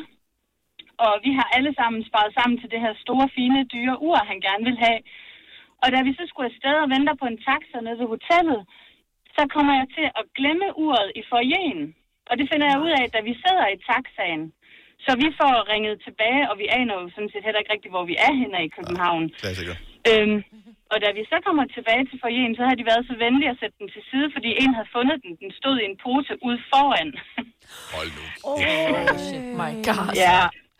Speaker 10: og vi har alle sammen sparet sammen til det her store, fine, dyre ur, han gerne vil have. Og da vi så skulle afsted og vente på en taxa nede ved hotellet, så kommer jeg til at glemme uret i foyeren. Og det finder jeg ud af, da vi sidder i taxaen. Så vi får ringet tilbage, og vi aner jo sådan set heller ikke rigtigt, hvor vi er henne i København.
Speaker 1: Ja, klassiker.
Speaker 10: Øhm, og da vi så kommer tilbage til foyeren, så havde de været så venlige at sætte den til side, fordi en havde fundet den. Den stod i en pose ude foran.
Speaker 1: Hold nu.
Speaker 2: Oh, my God.
Speaker 10: Ja.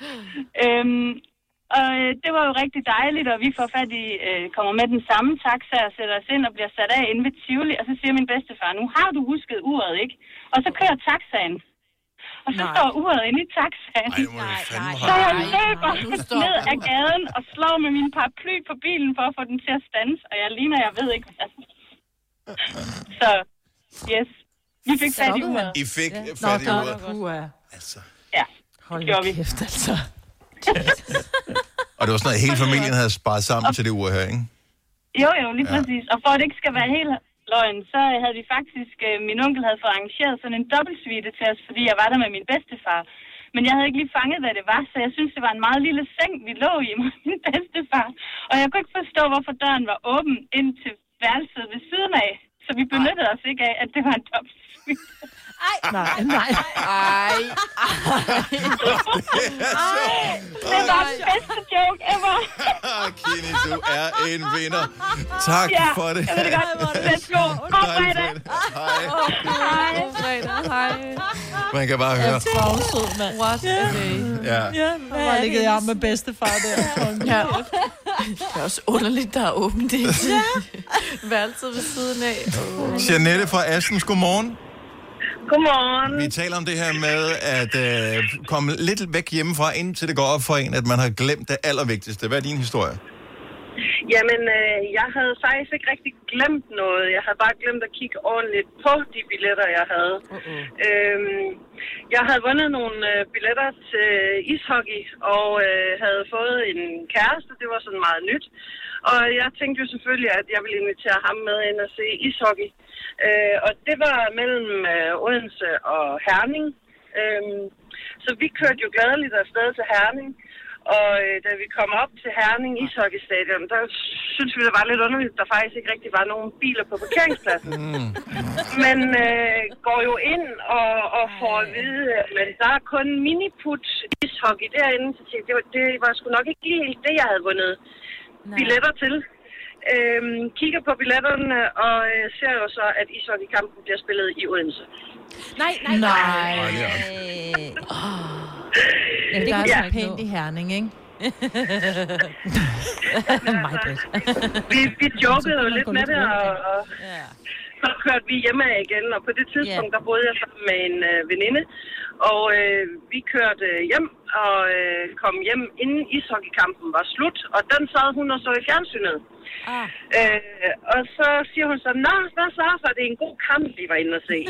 Speaker 10: Øhm, og det var jo rigtig dejligt, og vi får fat i, øh, kommer med den samme taxa og sætter os ind og bliver sat af inde ved Tivoli. Og så siger min bedstefar, nu har du husket uret, ikke? Og så kører taxaen. Og så nej. står uret inde i taxaen.
Speaker 1: Ej, må nej, nej,
Speaker 10: så jeg løber ned ad gaden og slår med min paraply på bilen for at få den til at stands. Og jeg ligner, jeg ved ikke hvad. Så, yes. Vi fik fat i uret.
Speaker 1: I fik ja. fat i uret? Altså.
Speaker 10: Ja, det gjorde vi.
Speaker 2: Kæft, altså.
Speaker 1: Og det var sådan noget, hele familien havde sparet sammen og til det ur her, ikke?
Speaker 10: Jo, jo, lige ja. præcis. Og for at det ikke skal være helt løgn, så havde vi faktisk, øh, min onkel havde fået arrangeret sådan en dobbeltsuite til os, fordi jeg var der med min bedstefar. Men jeg havde ikke lige fanget, hvad det var, så jeg synes, det var en meget lille seng, vi lå i med min bedstefar. Og jeg kunne ikke forstå, hvorfor døren var åben ind til værelset ved siden af. Så vi benyttede os ikke af, at det var en dobbeltsuite.
Speaker 4: Ej, nej, nej.
Speaker 2: Ej,
Speaker 10: ej. Det var den bedste joke ever.
Speaker 1: Kini, du er en vinder. Tak
Speaker 10: ja,
Speaker 1: for det.
Speaker 10: Jeg ved det godt. Let's go. God fredag.
Speaker 1: Hej.
Speaker 2: Hej. God fredag. Hej.
Speaker 1: Man kan bare høre.
Speaker 4: Jeg er sød, mand.
Speaker 2: What a day.
Speaker 1: Ja.
Speaker 4: Ja, hvor var ligget jeg med bedstefar der.
Speaker 2: Ja. Det er også underligt, der er åbent det til værelset ved siden af.
Speaker 1: Oh. Jeanette fra Assens, godmorgen.
Speaker 9: Godmorgen.
Speaker 1: Vi taler om det her med at øh, komme lidt væk hjemmefra, indtil det går op for en, at man har glemt det allervigtigste. Hvad er din historie?
Speaker 9: Jamen, øh, jeg havde faktisk ikke rigtig glemt noget. Jeg havde bare glemt at kigge ordentligt på de billetter, jeg havde. Uh-uh. Øhm, jeg havde vundet nogle øh, billetter til ishockey, og øh, havde fået en kæreste. Det var sådan meget nyt. Og jeg tænkte jo selvfølgelig, at jeg ville invitere ham med ind og se ishockey. Øh, og det var mellem øh, Odense og Herning. Øh, så vi kørte jo gladeligt afsted til Herning. Og øh, da vi kom op til Herning ishockeystadion, der synes vi, det var lidt underligt, at der faktisk ikke rigtig var nogen biler på parkeringspladsen. Mm. Men øh, går jo ind og, og får at vide, at der er kun miniput ishockey derinde. Så det var, det var sgu nok ikke helt det, jeg havde vundet Nej. billetter til. Øhm, kigger på billetterne og øh, ser jo så, at ishockeykampen bliver spillet i Odense.
Speaker 3: Nej, nej, nej.
Speaker 4: nej. Ja, det er så pænt i Herning, ikke?
Speaker 10: vi, vi jokede jo lidt med det, og, og
Speaker 9: så kørte vi hjemme igen, og på det tidspunkt, yeah. der boede jeg sammen med en øh, veninde, og øh, vi kørte hjem og øh, kom hjem, inden ishockeykampen var slut, og den sad hun og så i fjernsynet. Ah. Øh, og så siger hun så, nå, hvad så, for det er en god kamp, vi var inde og se.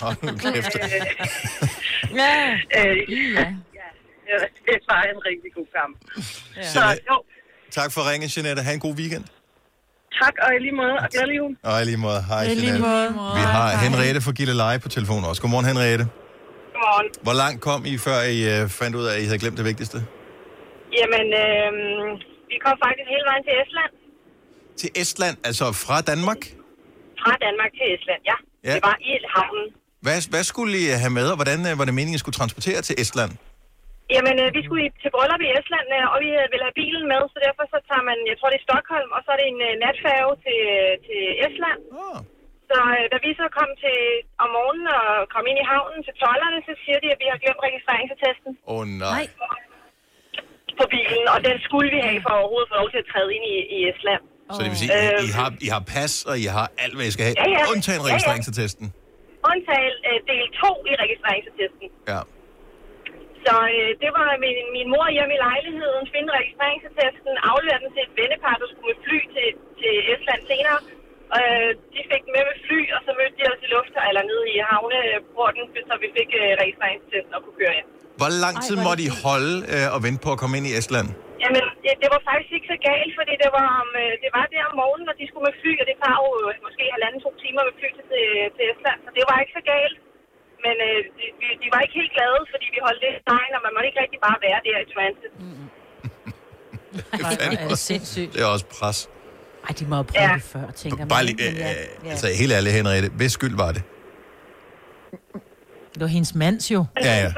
Speaker 2: ja.
Speaker 9: øh, ja. ja, det var en rigtig god kamp. Ja. Så jo.
Speaker 1: Tak for ringen, Jeanette. Ha' en god weekend.
Speaker 9: Tak, og i lige måde, og glædelig jul.
Speaker 1: Og i lige måde. Hej, Jeanette. Vi har Henriette fra Gilleleje på telefonen også. Godmorgen, Henriette.
Speaker 9: Godmorgen.
Speaker 1: Hvor langt kom I, før I uh, fandt ud af, at I havde glemt det vigtigste?
Speaker 11: Jamen, øh, vi kom faktisk hele vejen til Estland.
Speaker 1: Til Estland? Altså fra Danmark?
Speaker 11: Fra Danmark til Estland, ja. ja. Det var i havnen.
Speaker 1: Hvad, hvad skulle I have med, og hvordan uh, var det meningen, I skulle transportere til Estland?
Speaker 11: Jamen, øh, vi skulle til bryllup i Estland, øh, og vi ville have bilen med, så derfor så tager man, jeg tror det er Stockholm, og så er det en øh, natfærge til, til Estland. Oh. Så øh, da vi så kom til om morgenen og kom ind i havnen til tolderne, så siger de, at vi har glemt registreringsattesten.
Speaker 1: Åh oh, nej.
Speaker 11: På bilen, og den skulle vi have for overhovedet få lov til at træde ind i, i Estland.
Speaker 1: Så det vil sige, at I, I, har, I har pas, og I har alt, hvad I skal have,
Speaker 11: ja, ja.
Speaker 1: undtagen registreringsattesten?
Speaker 11: Ja, ja. Undtagen øh, del to i registreringsattesten.
Speaker 1: Ja.
Speaker 11: Så øh, det var min, min mor hjemme i lejligheden, finde registreringsattesten, aflevere den til et vennepar, der skulle med fly til, til Estland senere. Øh, de fik den med med fly, og så mødte de os i luft, eller nede i havneporten, så vi fik øh, registreringsattesten og kunne køre hjem.
Speaker 1: Hvor lang tid Ej, måtte I holde øh, og vente på at komme ind i Estland?
Speaker 11: Jamen, det, det var faktisk ikke så galt, fordi det var, om, øh, det var der om morgenen, og de skulle med fly, og det tager jo øh, måske halvanden, to timer med fly til, til Estland, så det var ikke så galt. Men øh, de, de var ikke helt glade, fordi vi holdt lidt stegen, og man måtte ikke rigtig bare være der i transit.
Speaker 3: Mm.
Speaker 1: det, er også, det er også pres.
Speaker 3: Ej, de må have prøvet ja. det før, tænker man.
Speaker 1: Bare lige, øh, ja. altså helt ærligt, Henriette, hvis skyld var det?
Speaker 4: Det var hendes mands jo.
Speaker 1: Ja, ja.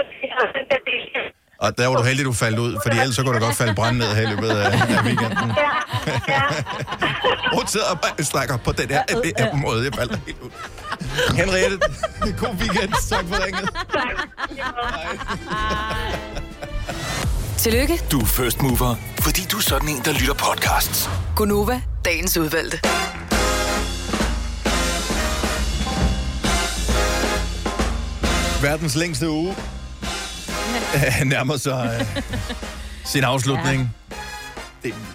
Speaker 1: Og der var du heldig, du faldt ud, fordi ellers så kunne du godt falde brænde ned her i løbet af, af weekenden.
Speaker 11: Ja, ja.
Speaker 1: Hun sidder og bare snakker på den her, det her måde, jeg falder helt ud. Henriette, god weekend. Tak for ringet.
Speaker 11: Tak.
Speaker 7: Tillykke.
Speaker 5: Du er first mover, fordi du er sådan en, der lytter podcasts.
Speaker 7: Gunova, dagens udvalgte.
Speaker 1: Verdens længste uge nærmer sig uh, sin afslutning. Ja. Det,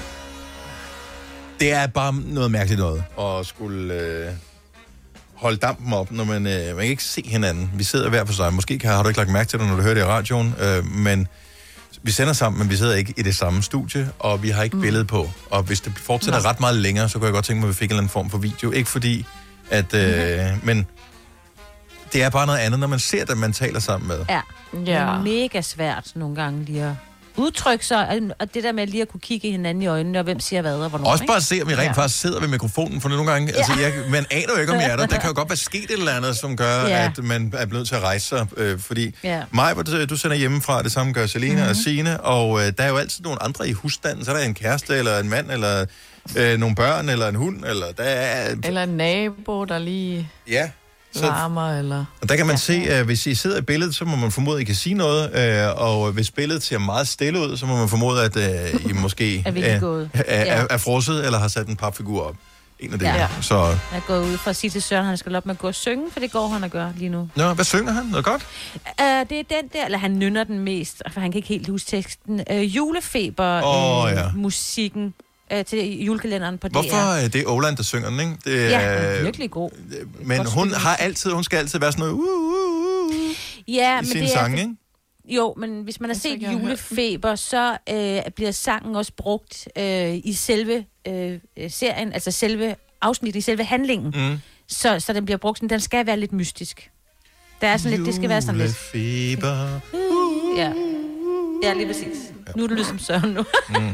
Speaker 1: det er bare noget mærkeligt noget at skulle uh, holde dampen op, når man, uh, man kan ikke se hinanden. Vi sidder hver for sig. Måske kan, har du ikke lagt mærke til det, når du hører det i radioen, uh, men vi sender sammen, men vi sidder ikke i det samme studie, og vi har ikke mm. billede på. Og hvis det fortsætter Nå. ret meget længere, så kunne jeg godt tænke mig, at vi fik en eller anden form for video. Ikke fordi, at... Uh, mm-hmm. Men det er bare noget andet, når man ser dem, man taler sammen med.
Speaker 3: Ja, det er mega svært nogle gange lige at udtrykke sig, og det der med lige at kunne kigge hinanden i øjnene, og hvem siger hvad og hvornår.
Speaker 1: Også bare at se, om I rent ja. faktisk sidder ved mikrofonen, for nogle gange, ja. altså, jeg, man aner jo ikke, om I er der. Der kan jo godt være sket et eller andet, som gør, ja. at man er blevet til at rejse sig, øh, fordi ja. Maj, du sender hjemmefra, det samme gør Selina mm-hmm. og Signe, og øh, der er jo altid nogle andre i husstanden, så er der en kæreste, eller en mand, eller øh, nogle børn, eller en hund, eller der er...
Speaker 2: Eller en nabo, der lige...
Speaker 1: Ja. Så,
Speaker 2: larmer, eller...
Speaker 1: Og der kan man ja. se, at hvis I sidder i billedet, så må man formode, at I kan sige noget, øh, og hvis billedet ser meget stille ud, så må man formode, at øh, I måske
Speaker 3: er,
Speaker 1: er, er, er, er frosset, eller har sat en papfigur op. En af det
Speaker 3: ja.
Speaker 1: her. Så...
Speaker 3: Jeg er gået ud for at sige til Søren, at han skal op med at gå og synge, for det går han at gøre lige nu.
Speaker 1: Nå, hvad synger han? Noget godt?
Speaker 3: Uh, det er den der, eller han nynner den mest, for han kan ikke helt huske teksten. Uh, julefeber,
Speaker 1: oh,
Speaker 3: uh,
Speaker 1: ja.
Speaker 3: musikken. til julekalenderen på D R.
Speaker 1: Hvorfor er det Åland, der synger den, ikke? Det
Speaker 3: ja,
Speaker 1: er
Speaker 3: er virkelig god.
Speaker 1: Men hun har altid, hun skal altid være sådan noget uh, uh, uh,
Speaker 3: ja,
Speaker 1: i
Speaker 3: men
Speaker 1: sin
Speaker 3: det
Speaker 1: sang,
Speaker 3: er,
Speaker 1: ikke?
Speaker 3: Jo, men hvis man har set Julefeber, så øh, bliver sangen også brugt øh, i selve øh, serien, altså selve afsnittet, i selve handlingen. Mm. Så, så den bliver brugt sådan, den skal være lidt mystisk. Der er sådan lidt, det skal være sådan lidt...
Speaker 1: Julefeber. Uh,
Speaker 3: ja. Ja, lige præcis. Ja. Nu er du ligesom Søren nu. mm.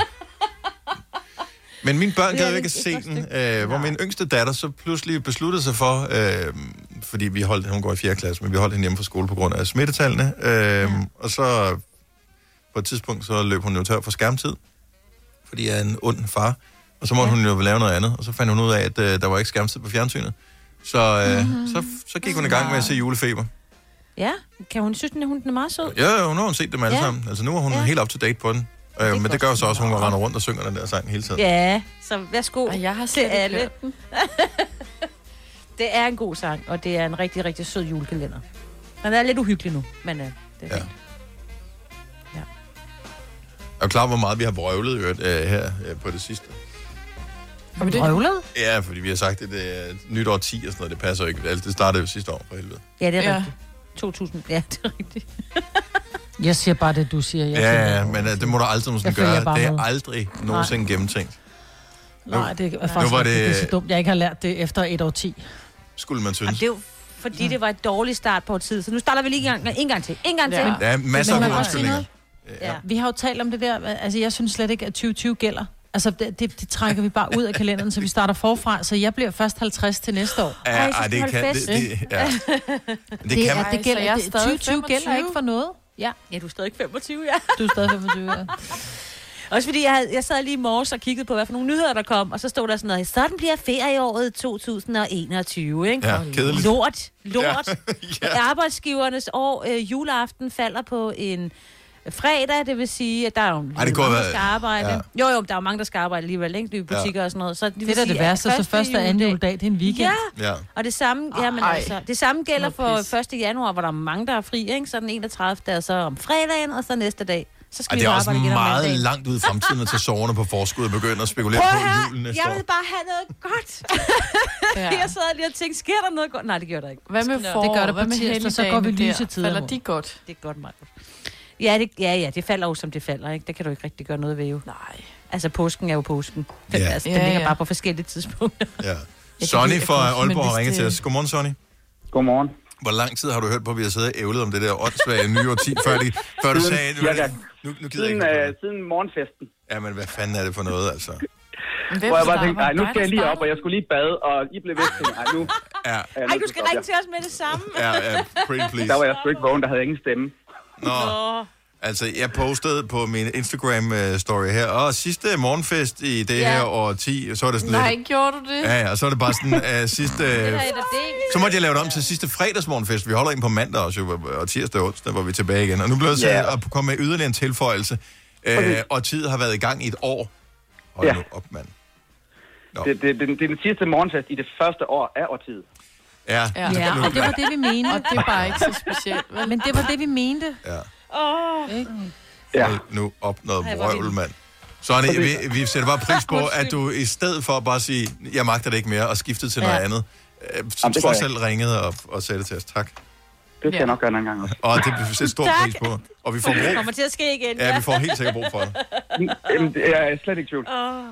Speaker 1: Men mine børn gad jo ikke at se den, øh, hvor min yngste datter så pludselig besluttede sig for, øh, fordi vi holdt, hun går i fjerde klasse, men vi holdt hende hjemme fra skole på grund af smittetallene, øh, ja. og så på et tidspunkt så løb hun jo tør for skærmtid, fordi jeg er en ond far, og så måtte ja. hun jo lave noget andet, og så fandt hun ud af, at øh, der var ikke skærmtid på fjernsynet, så, øh, mm-hmm. så, så gik hun i gang med at se Julefeber.
Speaker 3: Ja, kan hun synes, at hun er meget sød?
Speaker 1: Ja, nu har hun set dem alle ja. sammen, altså nu er hun ja. helt up to date på den. Øh, det men det gør så også, at hun render rundt og synger den der sang hele tiden.
Speaker 3: Ja, så værsgo
Speaker 2: og jeg har set alle.
Speaker 3: Det er en god sang, og det er en rigtig, rigtig sød julekalender. Den er lidt uhyggelig nu, men uh, det er
Speaker 1: ja.
Speaker 3: fint. Ja.
Speaker 1: Er du klar, hvor meget vi har vrøvlet hørt, uh, her uh, på det sidste?
Speaker 4: Har vi vrøvlet?
Speaker 1: Ja, fordi vi har sagt, at det er nyt år ti og sådan noget. Det passer ikke. Det startede jo sidste år, for helvede.
Speaker 3: Ja, det er
Speaker 2: Ja.
Speaker 3: rigtigt. to tusind, ja, det er rigtigt.
Speaker 4: Jeg siger bare det, du siger. Jeg
Speaker 1: Ja, ja, men uh, det må du aldrig nogensinde
Speaker 4: Jeg følger
Speaker 1: gøre.
Speaker 4: bare
Speaker 1: Det er
Speaker 4: med.
Speaker 1: aldrig nogensinde gennemtænkt.
Speaker 4: Nej, det er
Speaker 1: Nu
Speaker 4: faktisk
Speaker 1: var
Speaker 4: det...
Speaker 1: det-
Speaker 4: det er så dumt. Jeg ikke har lært det efter et år ti.
Speaker 1: Skulle man
Speaker 3: Og
Speaker 1: synes.
Speaker 3: det er jo fordi, det var et dårligt start på tid, så nu starter vi lige en gang, en gang til. En gang til.
Speaker 2: Ja.
Speaker 1: Der er masser
Speaker 4: Men man
Speaker 1: af
Speaker 4: kan også sige
Speaker 1: undskyldninger.
Speaker 3: Ja.
Speaker 4: Vi har jo talt om det der. Altså, jeg synes slet ikke, at tyve tyve gælder. Altså, det, det, det trækker vi bare ud af kalenderen, så vi starter forfra. Så jeg bliver først halvtreds til næste år.
Speaker 1: Ja,
Speaker 3: Ej, så
Speaker 1: ej,
Speaker 3: skal
Speaker 1: det
Speaker 3: holde
Speaker 1: kan... Det,
Speaker 3: fest.
Speaker 1: det, ja. det
Speaker 4: Det,
Speaker 1: kan
Speaker 4: er,
Speaker 1: man...
Speaker 4: det gælder,
Speaker 2: så jeg er
Speaker 4: det,
Speaker 2: stadig
Speaker 4: tyve tyve gælder
Speaker 2: femogtyve.
Speaker 4: ikke for noget. Ja,
Speaker 3: Ja, du er stadig femogtyve, ja.
Speaker 4: du er stadig femogtyve. Ja.
Speaker 3: Også fordi jeg, havde, jeg sad lige i morges og kiggede på, hvad for nogle nyheder, der kom, og så stod der sådan noget, sådan bliver ferieåret to tusind enogtyve, ikke?
Speaker 1: Ja, kedeligt.
Speaker 3: Lort, lort.
Speaker 1: Ja.
Speaker 3: Arbejdsgivernes år, øh, juleaften falder på en fredag, det vil sige, at der er jo
Speaker 1: Ej, det kunne
Speaker 3: mange,
Speaker 1: have
Speaker 3: der skal
Speaker 1: været-
Speaker 3: arbejde.
Speaker 1: ja.
Speaker 3: Jo, jo, der er jo mange, der skal arbejde alligevel, ikke? I butikker og sådan noget. Så det, vil
Speaker 4: Det er da
Speaker 3: sige,
Speaker 4: det
Speaker 3: at
Speaker 4: værste, så første og anden juledag, det er en weekend.
Speaker 3: Ja,
Speaker 1: Ja.
Speaker 3: og det samme, ja, men
Speaker 2: Ej,
Speaker 3: altså, det samme gælder for
Speaker 2: noget pis.
Speaker 3: første januar, hvor der er mange, der er fri, ikke? Så den enogtredivte er så om fredagen, og så næste dag. Så skal
Speaker 1: Ej,
Speaker 3: vi
Speaker 1: det er
Speaker 3: på
Speaker 1: også
Speaker 3: arbejde igen om
Speaker 1: meget
Speaker 3: mandagen.
Speaker 1: langt ud i fremtiden at tage soverne på forskud og begynde at spekulere
Speaker 3: Prøv
Speaker 1: på
Speaker 3: at høre,
Speaker 1: julen næste
Speaker 3: jeg
Speaker 1: år.
Speaker 3: vil bare have noget godt.
Speaker 2: Ja.
Speaker 3: Jeg sad lige og tænkte, sker der noget godt? Nej, det gjorde der ikke.
Speaker 2: Hvad med
Speaker 3: Nå,
Speaker 2: forår?
Speaker 4: det gør det på
Speaker 2: Hvad med
Speaker 4: tirsdag, så går vi
Speaker 2: helligdagene
Speaker 4: lyse
Speaker 2: der?
Speaker 4: tider
Speaker 2: Falder
Speaker 4: mod.
Speaker 2: de godt?
Speaker 3: Det er godt, Maja. Ja, det, ja, ja, det falder jo, som det falder, ikke? Det kan du ikke rigtig gøre noget ved, jo.
Speaker 2: Nej.
Speaker 3: Altså, påsken er jo påsken. Den,
Speaker 1: Ja.
Speaker 3: altså, den
Speaker 2: Ja,
Speaker 3: ligger
Speaker 2: ja.
Speaker 3: bare på forskellige tidspunkter.
Speaker 1: Ja.
Speaker 2: kan
Speaker 1: Sonny
Speaker 2: lide, at
Speaker 1: fra
Speaker 2: kunne- men
Speaker 1: Aalborg har
Speaker 2: hvis
Speaker 1: ringet
Speaker 2: det-
Speaker 1: til os. Godmorgen, Sonny.
Speaker 12: Godmorgen.
Speaker 1: Hvor lang tid har du hørt på, at vi har siddet og ævlet om det der åndssvage nye årti, før, de, før du sagde, nu,
Speaker 12: Cirka.
Speaker 1: nu, nu gider jeg
Speaker 12: Siden,
Speaker 1: ikke.
Speaker 12: øh, siden morgenfesten.
Speaker 1: Ja, men hvad fanden er det for noget, altså?
Speaker 2: Hvem
Speaker 12: Hvor jeg bare
Speaker 2: starter?
Speaker 12: tænkte, nej, nu
Speaker 2: Dig,
Speaker 12: skal jeg
Speaker 2: der
Speaker 12: lige op,
Speaker 2: starter?
Speaker 12: og jeg skulle lige bade, og I blev væk til, nej, nu
Speaker 1: Ja,
Speaker 12: er jeg
Speaker 3: Ej,
Speaker 12: nødt
Speaker 3: du
Speaker 12: til
Speaker 3: skal
Speaker 12: at
Speaker 3: ringe
Speaker 12: stoppe
Speaker 3: til os med det samme.
Speaker 1: ja, ja, pretty please.
Speaker 12: Der var jeg sgu ikke vågen, der havde ingen stemme.
Speaker 1: Nå, altså, jeg postede på min Instagram-story her, og sidste morgenfest i det
Speaker 3: Ja.
Speaker 1: her årti, så er det sådan
Speaker 2: Nej,
Speaker 1: lidt...
Speaker 2: gjorde du det?
Speaker 1: Ja, ja, og så er det bare sådan, uh, sidste...
Speaker 3: Det er et af det.
Speaker 1: Så måtte jeg lave det om til sidste fredagsmorgenfest. Vi holder en på mandag også, jo, og tirsdag og onsdag, hvor vi er tilbage igen. Og nu bliver jeg så
Speaker 12: Ja.
Speaker 1: at komme med yderligere en tilføjelse. Øh, og tid har været i gang i et år. Hold
Speaker 12: Ja.
Speaker 1: nu op, mand. Nå.
Speaker 12: Det, det, det, det er den sidste morgenfest i det første år af årtiet.
Speaker 1: Ja,
Speaker 2: Ja.
Speaker 1: nu-
Speaker 4: Ja,
Speaker 1: nu-
Speaker 4: og det var det, vi mente.
Speaker 2: Og det er bare ikke så specielt, vel?
Speaker 4: Men det var det, vi mente.
Speaker 1: Ja.
Speaker 3: Åh,
Speaker 12: Ja.
Speaker 1: Hold nu op noget
Speaker 3: Ej, hvor
Speaker 1: vrøvl,
Speaker 3: vildt.
Speaker 1: mand. Sonny, vi, vi sætter bare pris på, at du i stedet for bare at sige, jeg magter det ikke mere, og skiftet til noget
Speaker 3: Ja.
Speaker 1: andet, øh,
Speaker 12: Jamen,
Speaker 1: som
Speaker 12: det gør
Speaker 1: trods
Speaker 12: jeg.
Speaker 1: alt ringede og, og sagde det til os. Tak.
Speaker 12: Det skal jeg nok gøre en anden gang også.
Speaker 1: Og det vil vi sætte stor
Speaker 3: Tak.
Speaker 1: pris på. Og vi får
Speaker 3: det
Speaker 1: brug.
Speaker 3: kommer til at ske igen.
Speaker 1: Ja, vi får helt sikkert brug for det.
Speaker 12: Jamen, det er jeg slet ikke i tvivl.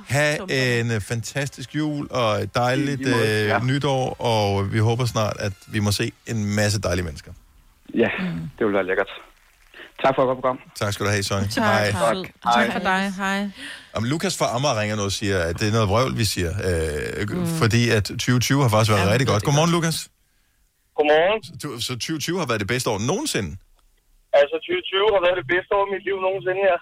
Speaker 1: Ha' en øh, fantastisk jul og et dejligt
Speaker 12: I lige måde,
Speaker 1: øh,
Speaker 12: ja.
Speaker 1: nytår, og vi håber snart, at vi må se en masse dejlige mennesker.
Speaker 12: Ja, det vil være lækkert. Tak for at komme program.
Speaker 1: Tak skal du have, Sonny.
Speaker 4: Tak,
Speaker 1: Hej.
Speaker 4: tak.
Speaker 12: Hej.
Speaker 4: Tak for dig. Hej.
Speaker 1: Om Lukas fra Amager ringer nu og siger, at det er noget vrøvl, vi siger, øh, mm. fordi at tyve tyve har faktisk været
Speaker 4: Ja,
Speaker 1: rigtig
Speaker 4: det er
Speaker 1: godt.
Speaker 4: det
Speaker 1: Godmorgen, Lukas.
Speaker 13: Godmorgen.
Speaker 1: Så, du- så tyve tyve har været det bedste år nogensinde.
Speaker 13: Altså tyve tyve har været det bedste år i mit liv nogensinde, ja.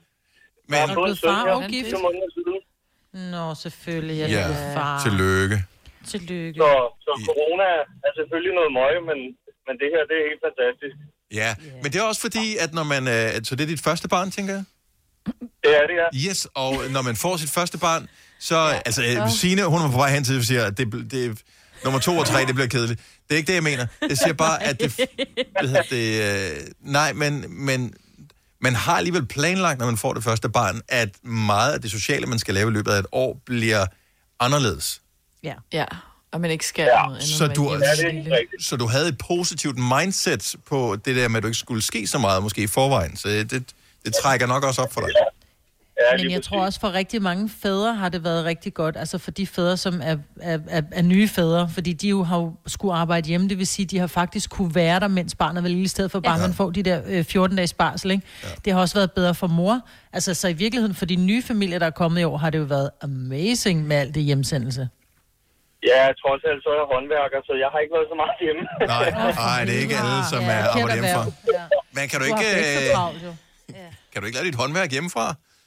Speaker 1: Men,
Speaker 13: Jeg har fået en
Speaker 4: blevet
Speaker 13: søn
Speaker 4: far
Speaker 13: her
Speaker 4: og gift?
Speaker 13: fire måneder siden.
Speaker 4: Nå, selvfølgelig. Jeg
Speaker 1: Ja.
Speaker 4: er far.
Speaker 1: tillykke.
Speaker 3: Tillykke.
Speaker 13: Så, så corona er selvfølgelig noget møg, men, men det her, det er helt fantastisk.
Speaker 1: Ja, men det er også fordi, at når man... Øh, så det er dit første barn, tænker jeg?
Speaker 13: Det er det, ja.
Speaker 1: Yes, og når man får sit første barn, så... Ja. Altså, øh, Signe, hun er på vej hen til, at siger, at det, det, nummer to og tre, det bliver kedeligt. Det er ikke det, jeg mener. Jeg siger bare, at det... Hvad hedder det øh, nej, men, men man har alligevel planlagt, når man får det første barn, at meget af det sociale, man skal lave i løbet af et år, bliver anderledes.
Speaker 3: Ja.
Speaker 2: Ja, og man ikke skal
Speaker 13: Ja,
Speaker 2: noget andet.
Speaker 1: Så
Speaker 2: man
Speaker 1: du,
Speaker 2: hjemme
Speaker 13: Ja, det er
Speaker 2: lille.
Speaker 13: helt rigtigt.
Speaker 1: så du havde et positivt mindset på det der med, at du ikke skulle ske så meget, måske i forvejen. Så det, det trækker nok også op for dig.
Speaker 13: Ja,
Speaker 4: Men
Speaker 13: lige
Speaker 4: jeg
Speaker 13: præcis.
Speaker 4: tror også for rigtig mange fædre har det været rigtig godt. Altså for de fædre, som er, er, er, er nye fædre. Fordi de jo har jo skulle arbejde hjemme. Det vil sige, de har faktisk kunne være der, mens barnet var lille, i stedet for bare, ja. man får de der øh, fjorten-dages barsel. Ikke? Ja. Det har også været bedre for mor. Altså så i virkeligheden, for de nye familier, der er kommet i år, har det jo været amazing med alt det hjemsendelse.
Speaker 13: Ja, trods alt så er jeg håndværker, så jeg har ikke været så meget hjemme.
Speaker 1: Nej, nej, det er ikke alle, som
Speaker 4: Ja,
Speaker 1: er
Speaker 4: kendt
Speaker 1: arbejder hjemmefra.
Speaker 4: erhverv. Ja.
Speaker 1: Men kan du
Speaker 4: Du har
Speaker 1: ikke,
Speaker 4: haft ekstra
Speaker 1: øh,
Speaker 4: travlt, jo.
Speaker 1: kan du ikke lave dit håndværk hjemmefra?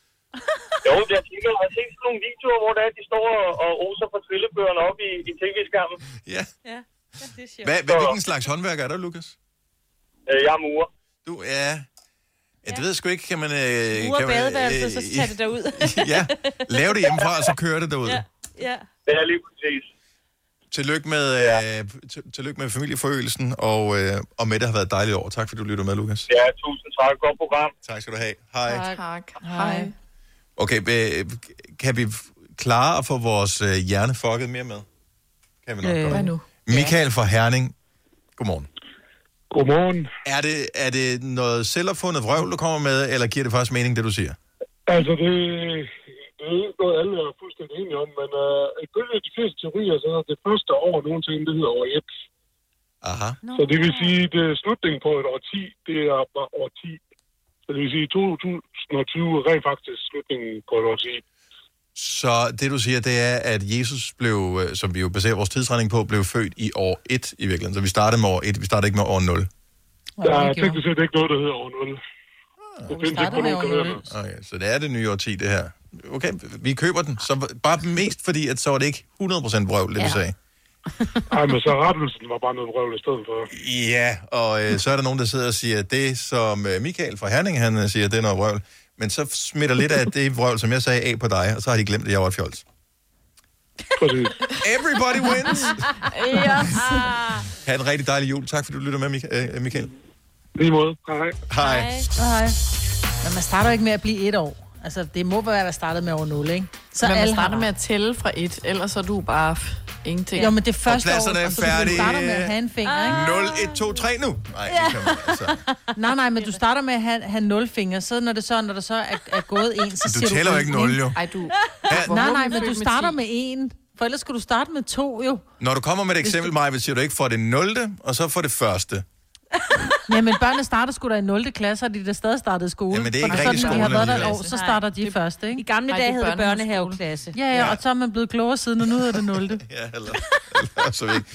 Speaker 13: Jo, jeg tænker, jeg har set sådan nogle videoer, hvor der er, de står og, og oser fra trillebørerne op i, i tv-skærmen.
Speaker 1: Ja.
Speaker 3: Ja, det er sjovt.
Speaker 1: Hvad, hvad, hvilken slags håndværk er der, Lukas?
Speaker 13: Øh, jeg er murer.
Speaker 1: Du, ja... Ja, det ved jeg sgu ikke, kan man... Øh,
Speaker 3: Uger
Speaker 1: kan man,
Speaker 3: badeværelset, så tager det derud.
Speaker 1: ja, lave det hjemmefra, og så kører det derud.
Speaker 3: Ja, ja.
Speaker 13: Det er lige præcis.
Speaker 1: Tillykke med, ja. øh, til, tillykke med familieforøgelsen, og, øh, og med det har været dejligt år. Tak fordi du lytter med, Lukas.
Speaker 13: Ja, tusind tak. Godt program.
Speaker 1: Tak skal du have. Hej.
Speaker 2: Tak. Hej.
Speaker 1: Okay, øh, kan vi klare at få vores øh, hjerne fucket mere med? Kan vi nok
Speaker 2: øh,
Speaker 1: godt.
Speaker 2: Hvad nu?
Speaker 1: Michael fra Herning. Godmorgen.
Speaker 14: Godmorgen.
Speaker 1: Er det, er det noget selvopfundet vrøvl, du kommer med, eller giver det faktisk mening, det du siger?
Speaker 14: Altså, det, det er ikke noget, alle er fuldstændig enige om, men uh, ifølge de fleste teorier, så er det første år nogensinde, det hedder år et.
Speaker 1: Aha.
Speaker 14: Så det vil sige, at det er slutningen på et år ti, det er bare år ti. Så det vil sige, to tusind og tyve er rent faktisk slutningen på et år ti.
Speaker 1: Så det du siger, det er, at Jesus blev, som vi jo baserer vores tidsregning på, blev født i år et i virkeligheden. Så vi startede med år et, vi startede ikke med år nul.
Speaker 14: Der er teknisk set ikke noget, der hedder år nul. Det findes ikke på nogen kalender.
Speaker 1: Okay, så det er det nye årti, det her. Okay, vi køber den. Så bare mest fordi, at så var det ikke hundrede procent vrøvl, det ja. vi sagde.
Speaker 14: Nej, men så rettelsen var bare noget vrøvl i stedet for.
Speaker 1: Ja, og øh, så er der nogen, der sidder og siger, at det, som øh, Michael fra Herning, han siger, det er noget vrøvl. Men så smitter lidt af det vrøvl, som jeg sagde, af på dig, og så har de glemt, at jeg var et fjols.
Speaker 14: Præcis.
Speaker 1: Everybody wins!
Speaker 2: Yes.
Speaker 1: Ha' en rigtig dejlig jul. Tak, fordi du lytter med, Michael.
Speaker 14: Lige måde. Hej.
Speaker 1: Hej.
Speaker 4: Hej. Men man starter ikke med at blive et år. Altså, det må være, at startet med år nul, ikke?
Speaker 2: Så men man starter med at tælle fra et, ellers er du bare ingenting.
Speaker 4: Jo, men det første år,
Speaker 1: og
Speaker 4: så du starter med at have en finger, ikke?
Speaker 1: nul, et, to, tre nu. Nej, ja. det kan man altså.
Speaker 4: Nej, nej, men du starter med at have, have nul fingre, så når det så, når der så er, er gået en, så
Speaker 1: du
Speaker 4: siger du...
Speaker 1: Du tæller jo ikke nul, jo.
Speaker 2: Ej, du...
Speaker 4: Ja. Nej, nej, men du starter med en, for ellers skal du starte med to, jo.
Speaker 1: Når du kommer med et eksempel, Maja, vil siger du ikke for det nulte, og så for det første.
Speaker 4: Nej, men børnene starter sgu da i nul klasse, og de der stadig startede skole.
Speaker 1: Jamen, det er ikke
Speaker 4: rigtig
Speaker 1: skole.
Speaker 4: De har været der et år, så starter de første, ikke?
Speaker 3: I gamle
Speaker 2: Ej,
Speaker 3: dage
Speaker 2: det
Speaker 3: hed det børnehaveklasse.
Speaker 4: Ja, ja, og så er man blevet klogere siden, og nu hedder det nul.
Speaker 1: Ja, eller, eller så vi ikke.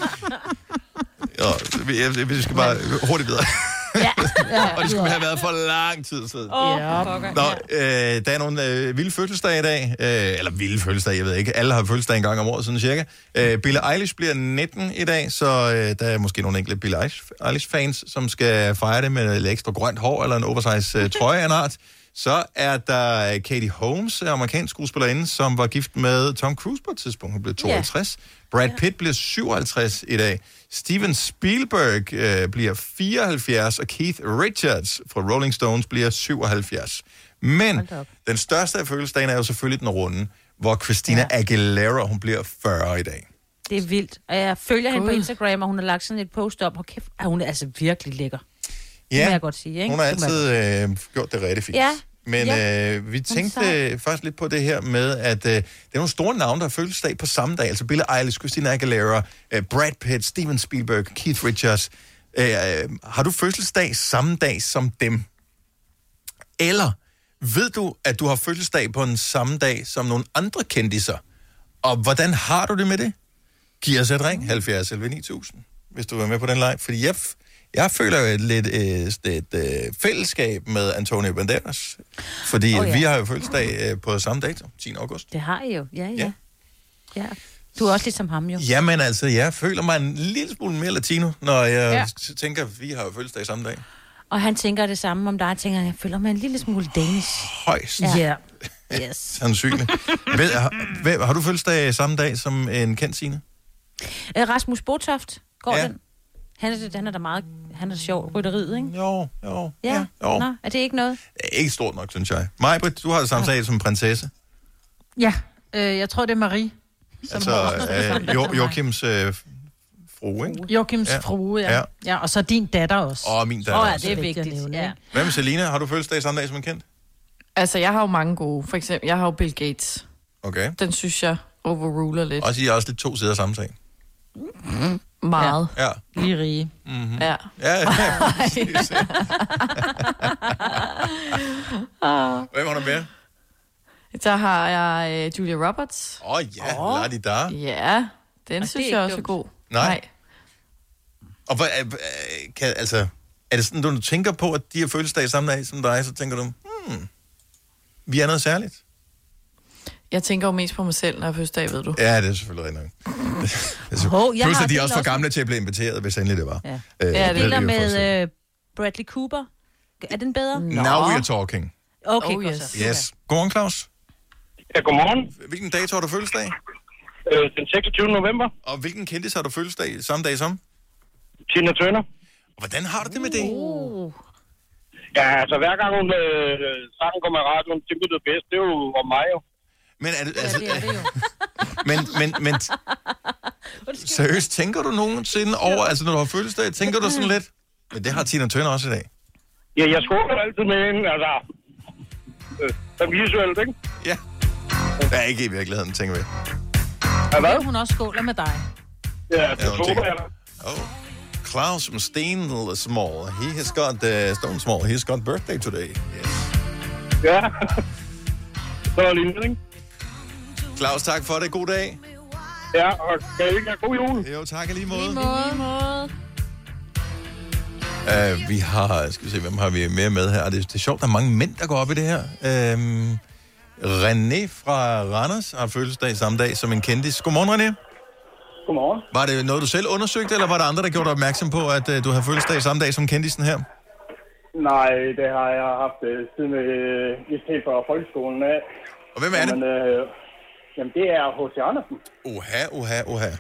Speaker 1: Jo, vi, vi skal bare hurtigt videre.
Speaker 3: Ja.
Speaker 1: Ja, og det skulle have været for lang tid siden.
Speaker 3: Oh,
Speaker 4: ja.
Speaker 1: Nå, øh, der er nogle øh, vilde fødselsdage i dag. Øh, eller vilde fødselsdage, jeg ved ikke. Alle har fødselsdag en gang om året, sådan cirka. Øh, Billie Eilish bliver nitten i dag, så øh, der er måske nogle enkelte Billie Eilish-fans, som skal fejre det med lidt ekstra grønt hår eller en oversize øh, trøje af en art. Så er der Katie Holmes, amerikansk skuespillerinde, som var gift med Tom Cruise på et tidspunkt. Hun blev tooghalvtreds. Yeah. Brad Pitt bliver syvoghalvtreds i dag. Steven Spielberg øh, bliver fireoghalvfjerds, og Keith Richards fra Rolling Stones bliver syvoghalvfjerds. Men den største af fødselsdagen er jo selvfølgelig den runde, hvor Christina ja. Aguilera, hun bliver fyrre i dag.
Speaker 3: Det er vildt. Og jeg følger hende på Instagram, og hun har lagt sådan et post op. Og kæft, hun er altså virkelig lækker.
Speaker 1: Ja,
Speaker 3: det må jeg godt sige, ikke?
Speaker 1: Hun har altid øh, gjort det rigtig fint.
Speaker 3: Ja.
Speaker 1: Men
Speaker 3: ja.
Speaker 1: øh, vi tænkte øh, først lidt på det her med, at øh, det er nogle store navne, der har fødselsdag på samme dag. Altså Billie Eilish, Christina Aguilera, øh, Brad Pitt, Steven Spielberg, Keith Richards. Øh, øh, har du fødselsdag samme dag som dem? Eller ved du, at du har fødselsdag på en samme dag som nogle andre kendiser? Og hvordan har du det med det? Giv os et ring, halvfjerds elleve ni tusind, hvis du er med på den leg. Fordi jeg... Jeg føler jo et lidt et, et, et fællesskab med Antonio Banderas, fordi oh, ja. vi har jo fødselsdag på samme dato, tiende august.
Speaker 3: Det har I jo, ja, ja.
Speaker 1: ja.
Speaker 3: ja. Du er også ligesom ham jo.
Speaker 1: Jamen altså, jeg føler mig en lille smule mere latino, når jeg ja. tænker, at vi har jo fødselsdag samme dag.
Speaker 3: Og han tænker det samme om dig, tænker, jeg føler mig en lille smule danish.
Speaker 1: Højst.
Speaker 3: Ja. Yes.
Speaker 1: Sandsynligt. Ved, har, har du fødselsdag samme dag som en kendt Signe?
Speaker 3: Rasmus Botoft går
Speaker 1: ja.
Speaker 3: den. Han er, han er da meget... Han er sjov, rytteriet, ikke?
Speaker 1: Jo, jo.
Speaker 3: Ja, ja jo. Nå, er det ikke noget?
Speaker 1: Ikke stort nok, synes jeg. Maj-Brit, du har det samme sag som prinsesse.
Speaker 4: Ja, øh, jeg tror, det er Marie.
Speaker 1: Altså, øh, jo, Joachims øh, frue, ikke?
Speaker 4: Joachims ja. frue, ja. ja. Ja, og så din datter også.
Speaker 1: Og min datter
Speaker 3: Åh, oh, ja,
Speaker 1: også.
Speaker 3: det er vigtigt, ja.
Speaker 1: Hvad med Selina? Har du fødselsdag samme dag som en kendt?
Speaker 2: Altså, jeg har jo mange gode. For eksempel, jeg har jo Bill Gates.
Speaker 1: Okay.
Speaker 2: Den synes jeg overruler lidt.
Speaker 1: Og I er også lidt to sider samme sag.
Speaker 2: Mm. Meget.
Speaker 1: Ja. ja.
Speaker 4: Lige rige.
Speaker 1: Mm-hmm.
Speaker 2: Ja.
Speaker 1: Ja, ja, præcis. Hvem har du med?
Speaker 2: Så har jeg uh, Julia Roberts.
Speaker 1: Åh oh, ja, oh. lad de der.
Speaker 2: Ja, den og synes jeg også er god.
Speaker 1: Nej. Nej. Og hvad, kan, altså, er det sådan, du tænker på, at de har fødselsdag samme dag som dig, så tænker du, hmm, vi er noget særligt?
Speaker 2: Jeg tænker jo mest på mig selv, når jeg har fødselsdag, ved du.
Speaker 1: Ja, det er selvfølgelig rigtig nok. Oh, Plus, at de er også for gamle til at blive inviteret, hvis endelig det var.
Speaker 3: Ja,
Speaker 1: øh,
Speaker 3: ja det er med uh, Bradley Cooper. Er den bedre?
Speaker 1: No. Now we are talking.
Speaker 3: Okay,
Speaker 2: oh, yes.
Speaker 1: Yes. Godmorgen, Claus.
Speaker 13: Ja, godmorgen.
Speaker 1: Hvilken dato har du fødselsdag?
Speaker 13: Øh, den seksogtyvende november.
Speaker 1: Og hvilken kendis har du fødselsdag samme dag som?
Speaker 13: Tina Turner.
Speaker 1: Hvordan har du det med det?
Speaker 3: Uh.
Speaker 13: Ja, altså hver gang hun øh, sangen kommer i radioen, det bliver det bedste. Det er jo om mig jo.
Speaker 1: Men er det, altså,
Speaker 3: Ja, det er det jo.
Speaker 1: men, men, men seriøst, tænker du nogensinde over, altså når du har fødselsdag, tænker du sådan lidt? Men det har Tina Turner også i dag.
Speaker 13: Ja, jeg skåler altid med hende, altså. Øh, den visuelt, ikke?
Speaker 1: Ja. Det er ikke i virkeligheden, tænker vi.
Speaker 13: Ja, hvad?
Speaker 4: Hun også skåler med dig.
Speaker 13: Ja, det
Speaker 1: Ja, hun
Speaker 13: håber
Speaker 1: tænker-
Speaker 13: jeg da.
Speaker 1: Oh. Klaus from Stone Small. He has got uh, Stone Small. He's got birthday today. Yes.
Speaker 13: Ja. Så er det ikke?
Speaker 1: Klaus, tak for det. God dag.
Speaker 13: Ja, og kan I ikke have god jul?
Speaker 1: Jo, tak i lige måde.
Speaker 3: Måde, måde.
Speaker 1: Uh, vi har, skal vi se, hvem har vi mere med her? Det, det er sjovt, der er mange mænd, der går op i det her. Uh, René fra Randers har fødselsdag samme dag som en kendis. Godmorgen, René.
Speaker 13: Godmorgen.
Speaker 1: Var det noget, du selv undersøgte, eller var der andre, der gjorde dig opmærksom på, at uh, du har fødselsdag samme dag som kendisen her?
Speaker 13: Nej, det har jeg haft øh, siden øh, lidt helt fra folkeskolen af.
Speaker 1: Og hvem er det?
Speaker 13: Jamen, øh, jamen, det er H C Andersen.
Speaker 1: Oha, oha, oha.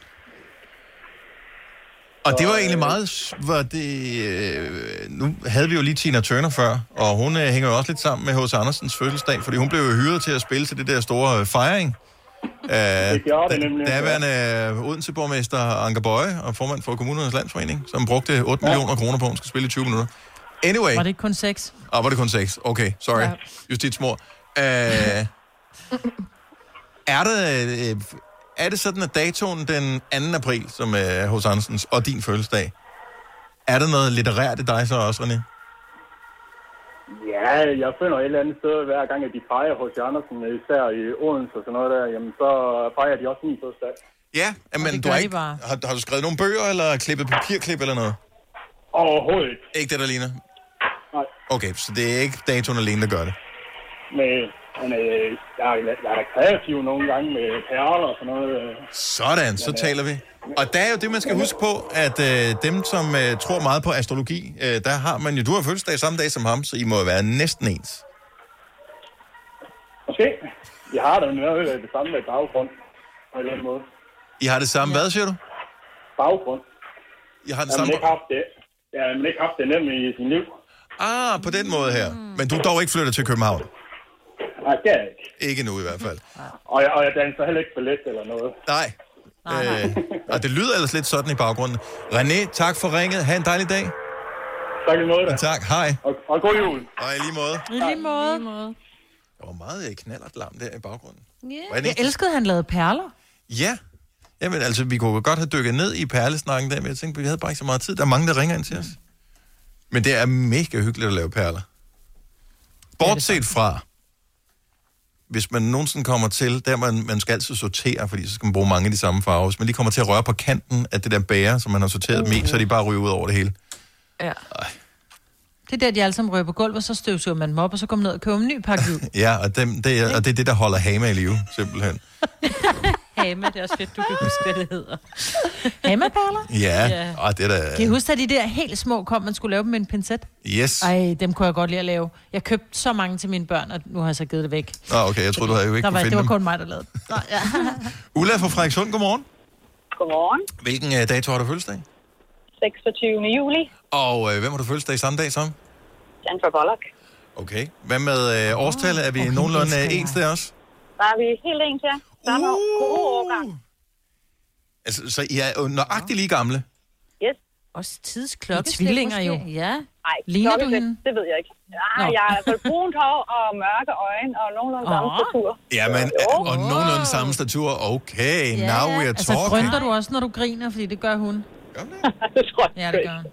Speaker 1: Og det var egentlig meget, var det, øh, nu havde vi jo lige Tina Turner før, og hun øh, hænger jo også lidt sammen med H C Andersens fødselsdag, fordi hun blev jo hyret til at spille til det der store øh, fejring. Øh,
Speaker 13: Det gjorde det nemlig.
Speaker 1: Daværende øh, Odense-borgmester Anker Bøje og formand for Kommunernes Landsforening, som brugte otte ja. millioner kroner på, at hun skulle spille i tyve minutter. Anyway.
Speaker 4: Var det ikke kun seks?
Speaker 1: Ah, var det kun seks? Okay, sorry. Ja. Justitsmor. Øh, er det... Øh, Er det sådan, at datoen den anden april, som er hos Andersens, og din fødselsdag, er der noget litterært i dig så også, René?
Speaker 13: Ja, jeg finder et eller andet sted, hver gang at de fejrer H C Andersen, især i Odense og sådan noget der, jamen så fejrer de også min fødselsdag.
Speaker 1: Ja, men du har, ikke, har, har du skrevet nogle bøger, eller klippet papirklip eller noget?
Speaker 13: Overhovedet ikke.
Speaker 1: Ikke det, der ligner?
Speaker 13: Nej.
Speaker 1: Okay, så det er ikke datoen alene, der gør det?
Speaker 13: Men, men øh, jeg, er, jeg er da kreativ nogle gange med perler og sådan noget.
Speaker 1: Sådan, så
Speaker 13: Men,
Speaker 1: taler vi. Og der er jo det, man skal huske på, at øh, dem, som øh, tror meget på astrologi, øh, der har man jo, du har fødselsdag samme dag som ham, så I må være næsten ens.
Speaker 13: Måske. Jeg har da noget af det samme med baggrund, på en eller anden måde.
Speaker 1: I har det samme, ja. Hvad siger du?
Speaker 13: Baggrund.
Speaker 1: I har det
Speaker 13: Jeg
Speaker 1: samme...
Speaker 13: har ikke haft det. Jeg har ikke haft det nemt i sin liv.
Speaker 1: Ah, på den måde her. Men du er dog ikke flyttet til København?
Speaker 13: Nej, det er jeg ikke.
Speaker 1: Ikke nu i hvert fald.
Speaker 13: Og jeg, og jeg danser heller ikke ballet eller noget.
Speaker 1: Nej. Øh, og det lyder ellers lidt sådan i baggrunden. René, tak for ringet. Ha' en dejlig dag.
Speaker 13: Tak i måde da.
Speaker 1: Tak, hej.
Speaker 13: Og, og god jul.
Speaker 1: Og i lige måde.
Speaker 4: I lige måde.
Speaker 1: Der var meget knallert larm der i baggrunden.
Speaker 4: Yeah. Jeg elskede, at han lavede perler.
Speaker 1: Ja. Jamen altså, vi kunne godt have dykket ned i perlesnakken der, men jeg tænkte, vi havde bare ikke så meget tid. Der er mange, der ringer ind til os. Men det er mega hyggeligt at lave perler. Bortset fra, hvis man nogensinde kommer til, der man, man skal altid sortere, fordi så skal man bruge mange af de samme farver. Hvis man lige kommer til at røre på kanten af det der bære, som man har sorteret uh. med, så er de bare ryger ud over det hele.
Speaker 2: Ja.
Speaker 1: Ej.
Speaker 4: Det er der, de alle sammen rører på gulvet, så støvsuger man dem op, og så kommer ned og køber en ny pakke hvid.
Speaker 1: Ja, og, dem, det er, og det er det, der holder Hama i live, simpelthen.
Speaker 3: Hama, det er også fedt, du kan huske, hvad det hedder.
Speaker 4: Hama-perler?
Speaker 1: Ja, ja. Og det er da...
Speaker 4: Kan I huske, at de der helt små kom, man skulle lave dem med en pincet?
Speaker 1: Yes.
Speaker 4: Ej, dem kunne jeg godt lide at lave. Jeg købte så mange til mine børn, og nu har jeg så givet det væk.
Speaker 1: Nå, okay, jeg troede, du havde jo ikke
Speaker 4: Der var,
Speaker 1: kunne finde
Speaker 4: det var
Speaker 1: dem.
Speaker 4: kun mig, der lavede dem. Nå, ja.
Speaker 1: Ulla fra Frederikssund, godmorgen.
Speaker 15: Godmorgen.
Speaker 1: Hvilken uh, dato har du fødselsdag?
Speaker 15: seksogtyvende juli.
Speaker 1: Og uh, hvem har du fødselsdag samme dag som?
Speaker 15: Sandra Bullock.
Speaker 1: Okay. Hvad med uh, årstallet? Er vi okay, nogenlunde uh, ens der også?
Speaker 15: Der er vi helt ens, ja. Samme uh. år. årgang.
Speaker 1: Altså, så I er jo nøjagtigt lige gamle?
Speaker 15: Yes.
Speaker 3: Også tidsklokke.
Speaker 4: Tvillinger jo.
Speaker 3: Ja.
Speaker 15: Nej,
Speaker 4: ligner du hende?
Speaker 15: Det ved jeg ikke. Ja, jeg har i hvert fald brunt hår og mørke øjne og nogenlunde oh. samme statur.
Speaker 1: Jamen, og nogenlunde samme statur. Okay, yeah. Now we are
Speaker 4: altså,
Speaker 1: talking.
Speaker 4: grønter du også, når du griner? Fordi det gør hun.
Speaker 1: Gør det?
Speaker 15: Det tror jeg.
Speaker 4: Ja, det gør hun.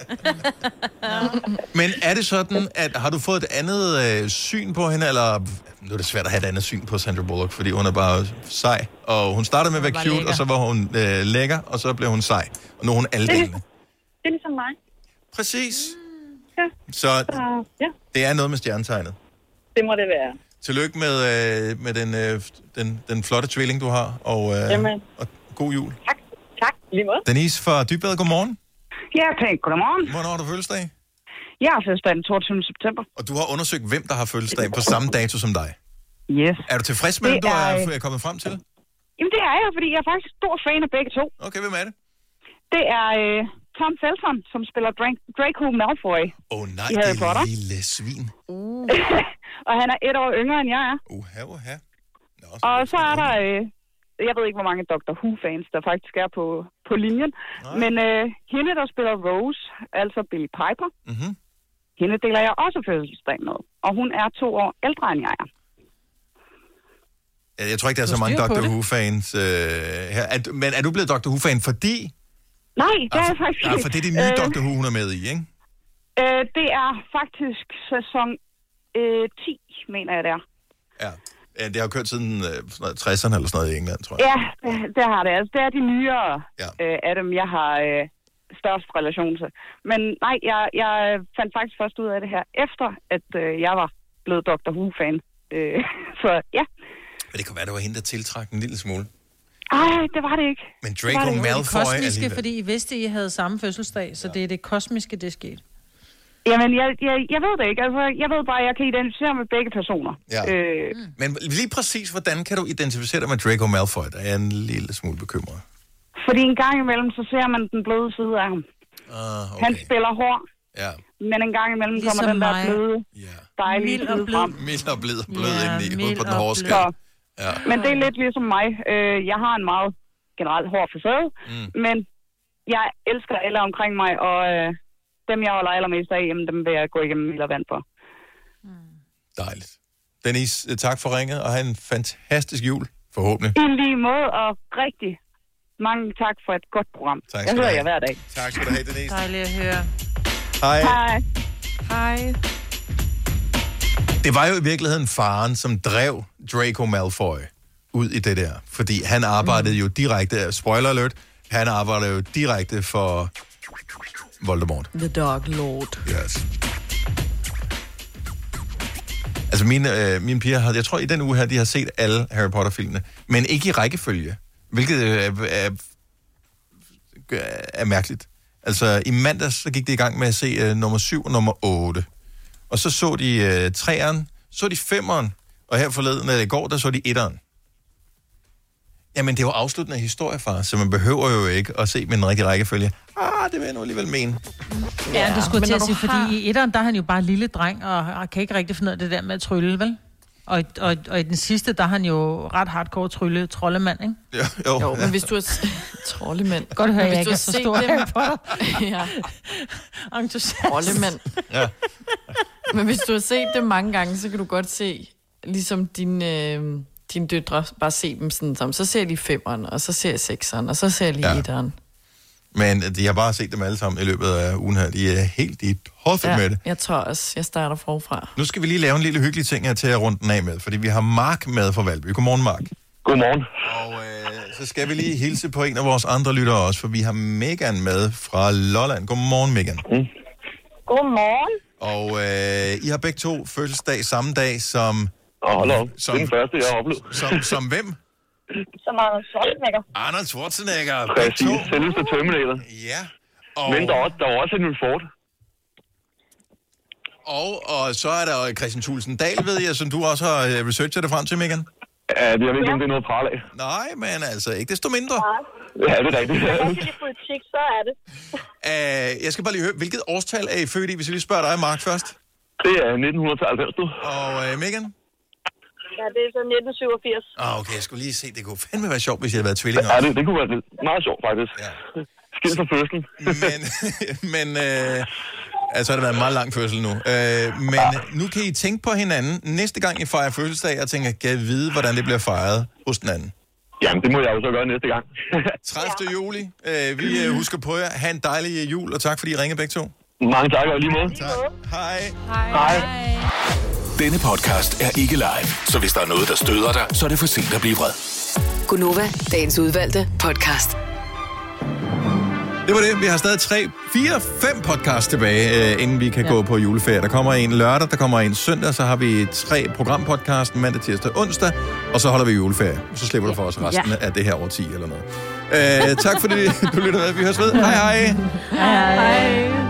Speaker 1: Men er det sådan, at har du fået et andet øh, syn på hende, eller nu er det svært at have et andet syn på Sandra Bullock, fordi hun er bare sej. Og hun startede med at være cute, lækker. Og så var hun øh, lækker, og så blev hun sej. Og nu er hun aldelende.
Speaker 15: Det er ligesom mig.
Speaker 1: Præcis.
Speaker 15: Ja.
Speaker 1: Så
Speaker 15: uh, ja.
Speaker 1: Det er noget med stjernetegnet.
Speaker 15: Det må det være.
Speaker 1: Tillykke med, øh, med den, øh, den, den flotte tvilling, du har, og, øh, og god jul.
Speaker 15: Tak. Tak, lige måde.
Speaker 1: Denise fra Dybvad, godmorgen.
Speaker 16: Ja, tak. Godmorgen.
Speaker 1: Hvornår har du fødselsdag?
Speaker 16: Jeg har fødselsdag den toogtyvende september.
Speaker 1: Og du har undersøgt, hvem der har fødselsdag på samme dato som dig?
Speaker 16: Yes.
Speaker 1: Er du tilfreds med, det du er, er kommet frem til?
Speaker 16: Jamen, det er jeg, fordi jeg er faktisk stor fan af begge to.
Speaker 1: Okay, hvem er det?
Speaker 16: Det er øh, Tom Felton, som spiller Dra- Draco Malfoy.
Speaker 1: Åh oh, nej,
Speaker 16: i Harry
Speaker 1: det
Speaker 16: Potter.
Speaker 1: lille svin.
Speaker 16: Uh. Og han er et år yngre, end jeg er.
Speaker 1: Uha, uha. Nå, så
Speaker 16: og så er der, øh, jeg ved ikke, hvor mange Doctor Who-fans, der faktisk er på, på linjen. Nej. Men øh, hende, der spiller Rose, altså Billie Piper,
Speaker 1: mm-hmm.
Speaker 16: hende deler jeg også fødselsdag med. Og hun er to år ældre, end jeg er.
Speaker 1: Jeg tror ikke, der er så mange Doctor Who-fans øh, her. Er, men er du blevet Doctor Who-fan, fordi...
Speaker 16: Nej, det er jeg faktisk ikke.
Speaker 1: Ja, for det er det nye øh, Doctor Who, hun er med i, ikke?
Speaker 16: Øh, det er faktisk sæson øh, ti, mener jeg, det er.
Speaker 1: Ja. ja, det har kørt siden øh, tresserne eller sådan noget i England, tror jeg.
Speaker 16: Ja, det, det har det. Altså, det er de nyere ja. øh, af dem, jeg har øh, størst relation til. Men nej, jeg, jeg fandt faktisk først ud af det her, efter at øh, jeg var blevet Doctor Who-fan. Øh, så ja.
Speaker 1: Men det kan være, det var hende, der tiltrak en lille smule.
Speaker 16: Ej, det var det ikke.
Speaker 1: Men Draco
Speaker 4: det
Speaker 1: Malfoy
Speaker 4: det kosmiske, fordi I vidste, I havde samme fødselsdag, så ja. det er det kosmiske, det skete.
Speaker 16: Jamen, jeg, jeg, jeg ved det ikke. Altså, jeg ved bare, at jeg kan identificere med begge personer.
Speaker 1: Ja.
Speaker 16: Øh,
Speaker 1: mm. Men lige præcis, hvordan kan du identificere dig med Draco Malfoy? Der er en lille smule bekymret.
Speaker 16: Fordi en gang imellem, så ser man den bløde side af ham.
Speaker 1: Uh, okay.
Speaker 16: Han spiller hård.
Speaker 1: Ja.
Speaker 16: Men en gang imellem
Speaker 3: ligesom
Speaker 16: kommer den der
Speaker 3: mig.
Speaker 16: bløde,
Speaker 1: ja.
Speaker 16: dejlige
Speaker 3: Mild og
Speaker 16: side
Speaker 3: blød.
Speaker 16: frem.
Speaker 1: Mild og blid og blød
Speaker 3: Ja,
Speaker 1: indeni,
Speaker 3: mild
Speaker 1: på den
Speaker 3: og
Speaker 1: hårde
Speaker 3: blød.
Speaker 1: skal. Ja.
Speaker 16: Men det er lidt ligesom mig. Øh, jeg har en meget generelt hård facade, mm. men jeg elsker alle omkring mig, og øh, dem, jeg holder allermest af, jamen, dem vil jeg gå igennem ild og vand for.
Speaker 1: Mm. Dejligt. Denise, tak for ringet, og have en fantastisk jul, forhåbentlig.
Speaker 16: I lige måde, og rigtig mange tak for et godt program.
Speaker 1: Tak
Speaker 16: jeg hører jer hver dag.
Speaker 1: Tak skal du have, Denise.
Speaker 4: Dejligt at høre.
Speaker 1: Hej.
Speaker 16: Hej.
Speaker 2: Hej.
Speaker 1: Det var jo i virkeligheden faren, som drev Draco Malfoy ud i det der. Fordi han arbejdede mm. jo direkte, spoiler alert, han arbejdede jo direkte for Voldemort.
Speaker 2: The Dark Lord.
Speaker 1: Yes. Altså mine, øh, mine piger har, jeg tror i den uge her, de har set alle Harry Potter-filmene, men ikke i rækkefølge, hvilket øh, er, er, er mærkeligt. Altså i mandags, så gik de i gang med at se øh, nummer syv og nummer otte. Og så så de øh, treeren, så de femeren, og her forleden, eller i går, der så de etteren. Jamen, det er jo afsluttende historie, far, så man behøver jo ikke at se med en rigtig rækkefølge. Ah, det vil jeg nu alligevel mene.
Speaker 4: Ja, ja det skulle jeg til at sige,
Speaker 2: har...
Speaker 4: fordi i etteren, der er han jo bare en lille dreng, og, og kan ikke rigtig finde ud af det der med at trylle, vel? Og, og, og i den sidste, der er han jo ret hardcore trylle, troldemand, ikke?
Speaker 1: Ja, jo.
Speaker 2: Jo, men hvis du er... Troldemand.
Speaker 4: Godt høre, jeg ikke
Speaker 2: er
Speaker 4: så stor Harry Potter.
Speaker 2: Ja.
Speaker 4: Entusiast.
Speaker 2: Troldemand.
Speaker 1: Ja.
Speaker 2: Men hvis du har set det mange gange, så kan du godt se, ligesom dine, øh, dine døtre, bare se dem sådan som. Så ser de femeren, og så ser jeg sekseren, og så ser jeg lige ja. etteren.
Speaker 1: Men de har bare set dem alle sammen i løbet af ugen her. De er helt i hoffet
Speaker 2: ja,
Speaker 1: med det.
Speaker 2: Jeg tror også, jeg starter forfra.
Speaker 1: Nu skal vi lige lave en lille hyggelig ting her til at runde den af med, fordi vi har Mark med fra Valby. Godmorgen, Mark.
Speaker 13: Godmorgen.
Speaker 1: Og øh, så skal vi lige hilse på en af vores andre lyttere også, for vi har Megan med fra Lolland. Godmorgen, Megan.
Speaker 13: Mm.
Speaker 15: Godmorgen.
Speaker 1: Og øh, I har begge to fødselsdag samme dag som...
Speaker 13: Åh, oh, hold op. Det er den første, jeg har oplevet.
Speaker 1: Som, som hvem?
Speaker 15: Som Arnold Schwarzenegger.
Speaker 1: Arnold Schwarzenegger.
Speaker 13: Præcis, selveste Terminator.
Speaker 1: Ja. Og...
Speaker 13: Men der er, også, der er også en Ford.
Speaker 1: Og, og så er der Christian Thulesen Dahl, ved jeg, som du også har researchet det frem til, Megan.
Speaker 13: Ja, det er ikke, om det er noget pral af.
Speaker 1: Nej, men altså, ikke desto mindre.
Speaker 13: Ja, det er rigtigt.
Speaker 15: Hvis jeg kan i politik, så er det.
Speaker 1: Uh, jeg skal bare lige høre, hvilket årstal er I født i, hvis vi lige spørger dig, Mark, først?
Speaker 13: Det er nitten halvfems, du.
Speaker 1: Og uh, Megan?
Speaker 15: Ja, det er så nitten syvogfirs.
Speaker 1: Ah, okay, jeg skulle lige se, det kunne fandme være sjovt, hvis jeg havde været tvillinger.
Speaker 13: Ja, det, det kunne være meget sjovt, faktisk. Ja. Skilt for fødslen.
Speaker 1: men, men, øh, altså har det været en meget lang fødsel nu. Øh, men ja. Nu kan I tænke på hinanden. Næste gang I fejrer fødselsdag, og tænker, kan jeg vide, hvordan det bliver fejret hos den anden?
Speaker 13: Jamen, det må jeg jo så gøre næste gang.
Speaker 1: tredivte juli. Øh, vi øh, husker på jer. Ha' en dejlig jul, og tak fordi I ringer begge to.
Speaker 13: Mange tak, og lige måde.
Speaker 1: Tak. Hej.
Speaker 2: Hej.
Speaker 13: Hej.
Speaker 5: Denne podcast er ikke live, så hvis der er noget, der støder dig, så er det for sent at blive vred.
Speaker 7: Gunova, dagens udvalgte podcast.
Speaker 1: Det var det. Vi har stadig tre, fire, fem podcasts tilbage, øh, inden vi kan ja. gå på juleferie. Der kommer en lørdag, der kommer en søndag, så har vi tre programpodcast mandag, tirsdag, onsdag, og så holder vi juleferie. Så slipper du for os resten ja. af det her årti eller noget. Øh, tak fordi du lytter med. Vi høres ved. Hej hej.
Speaker 2: Hej hej.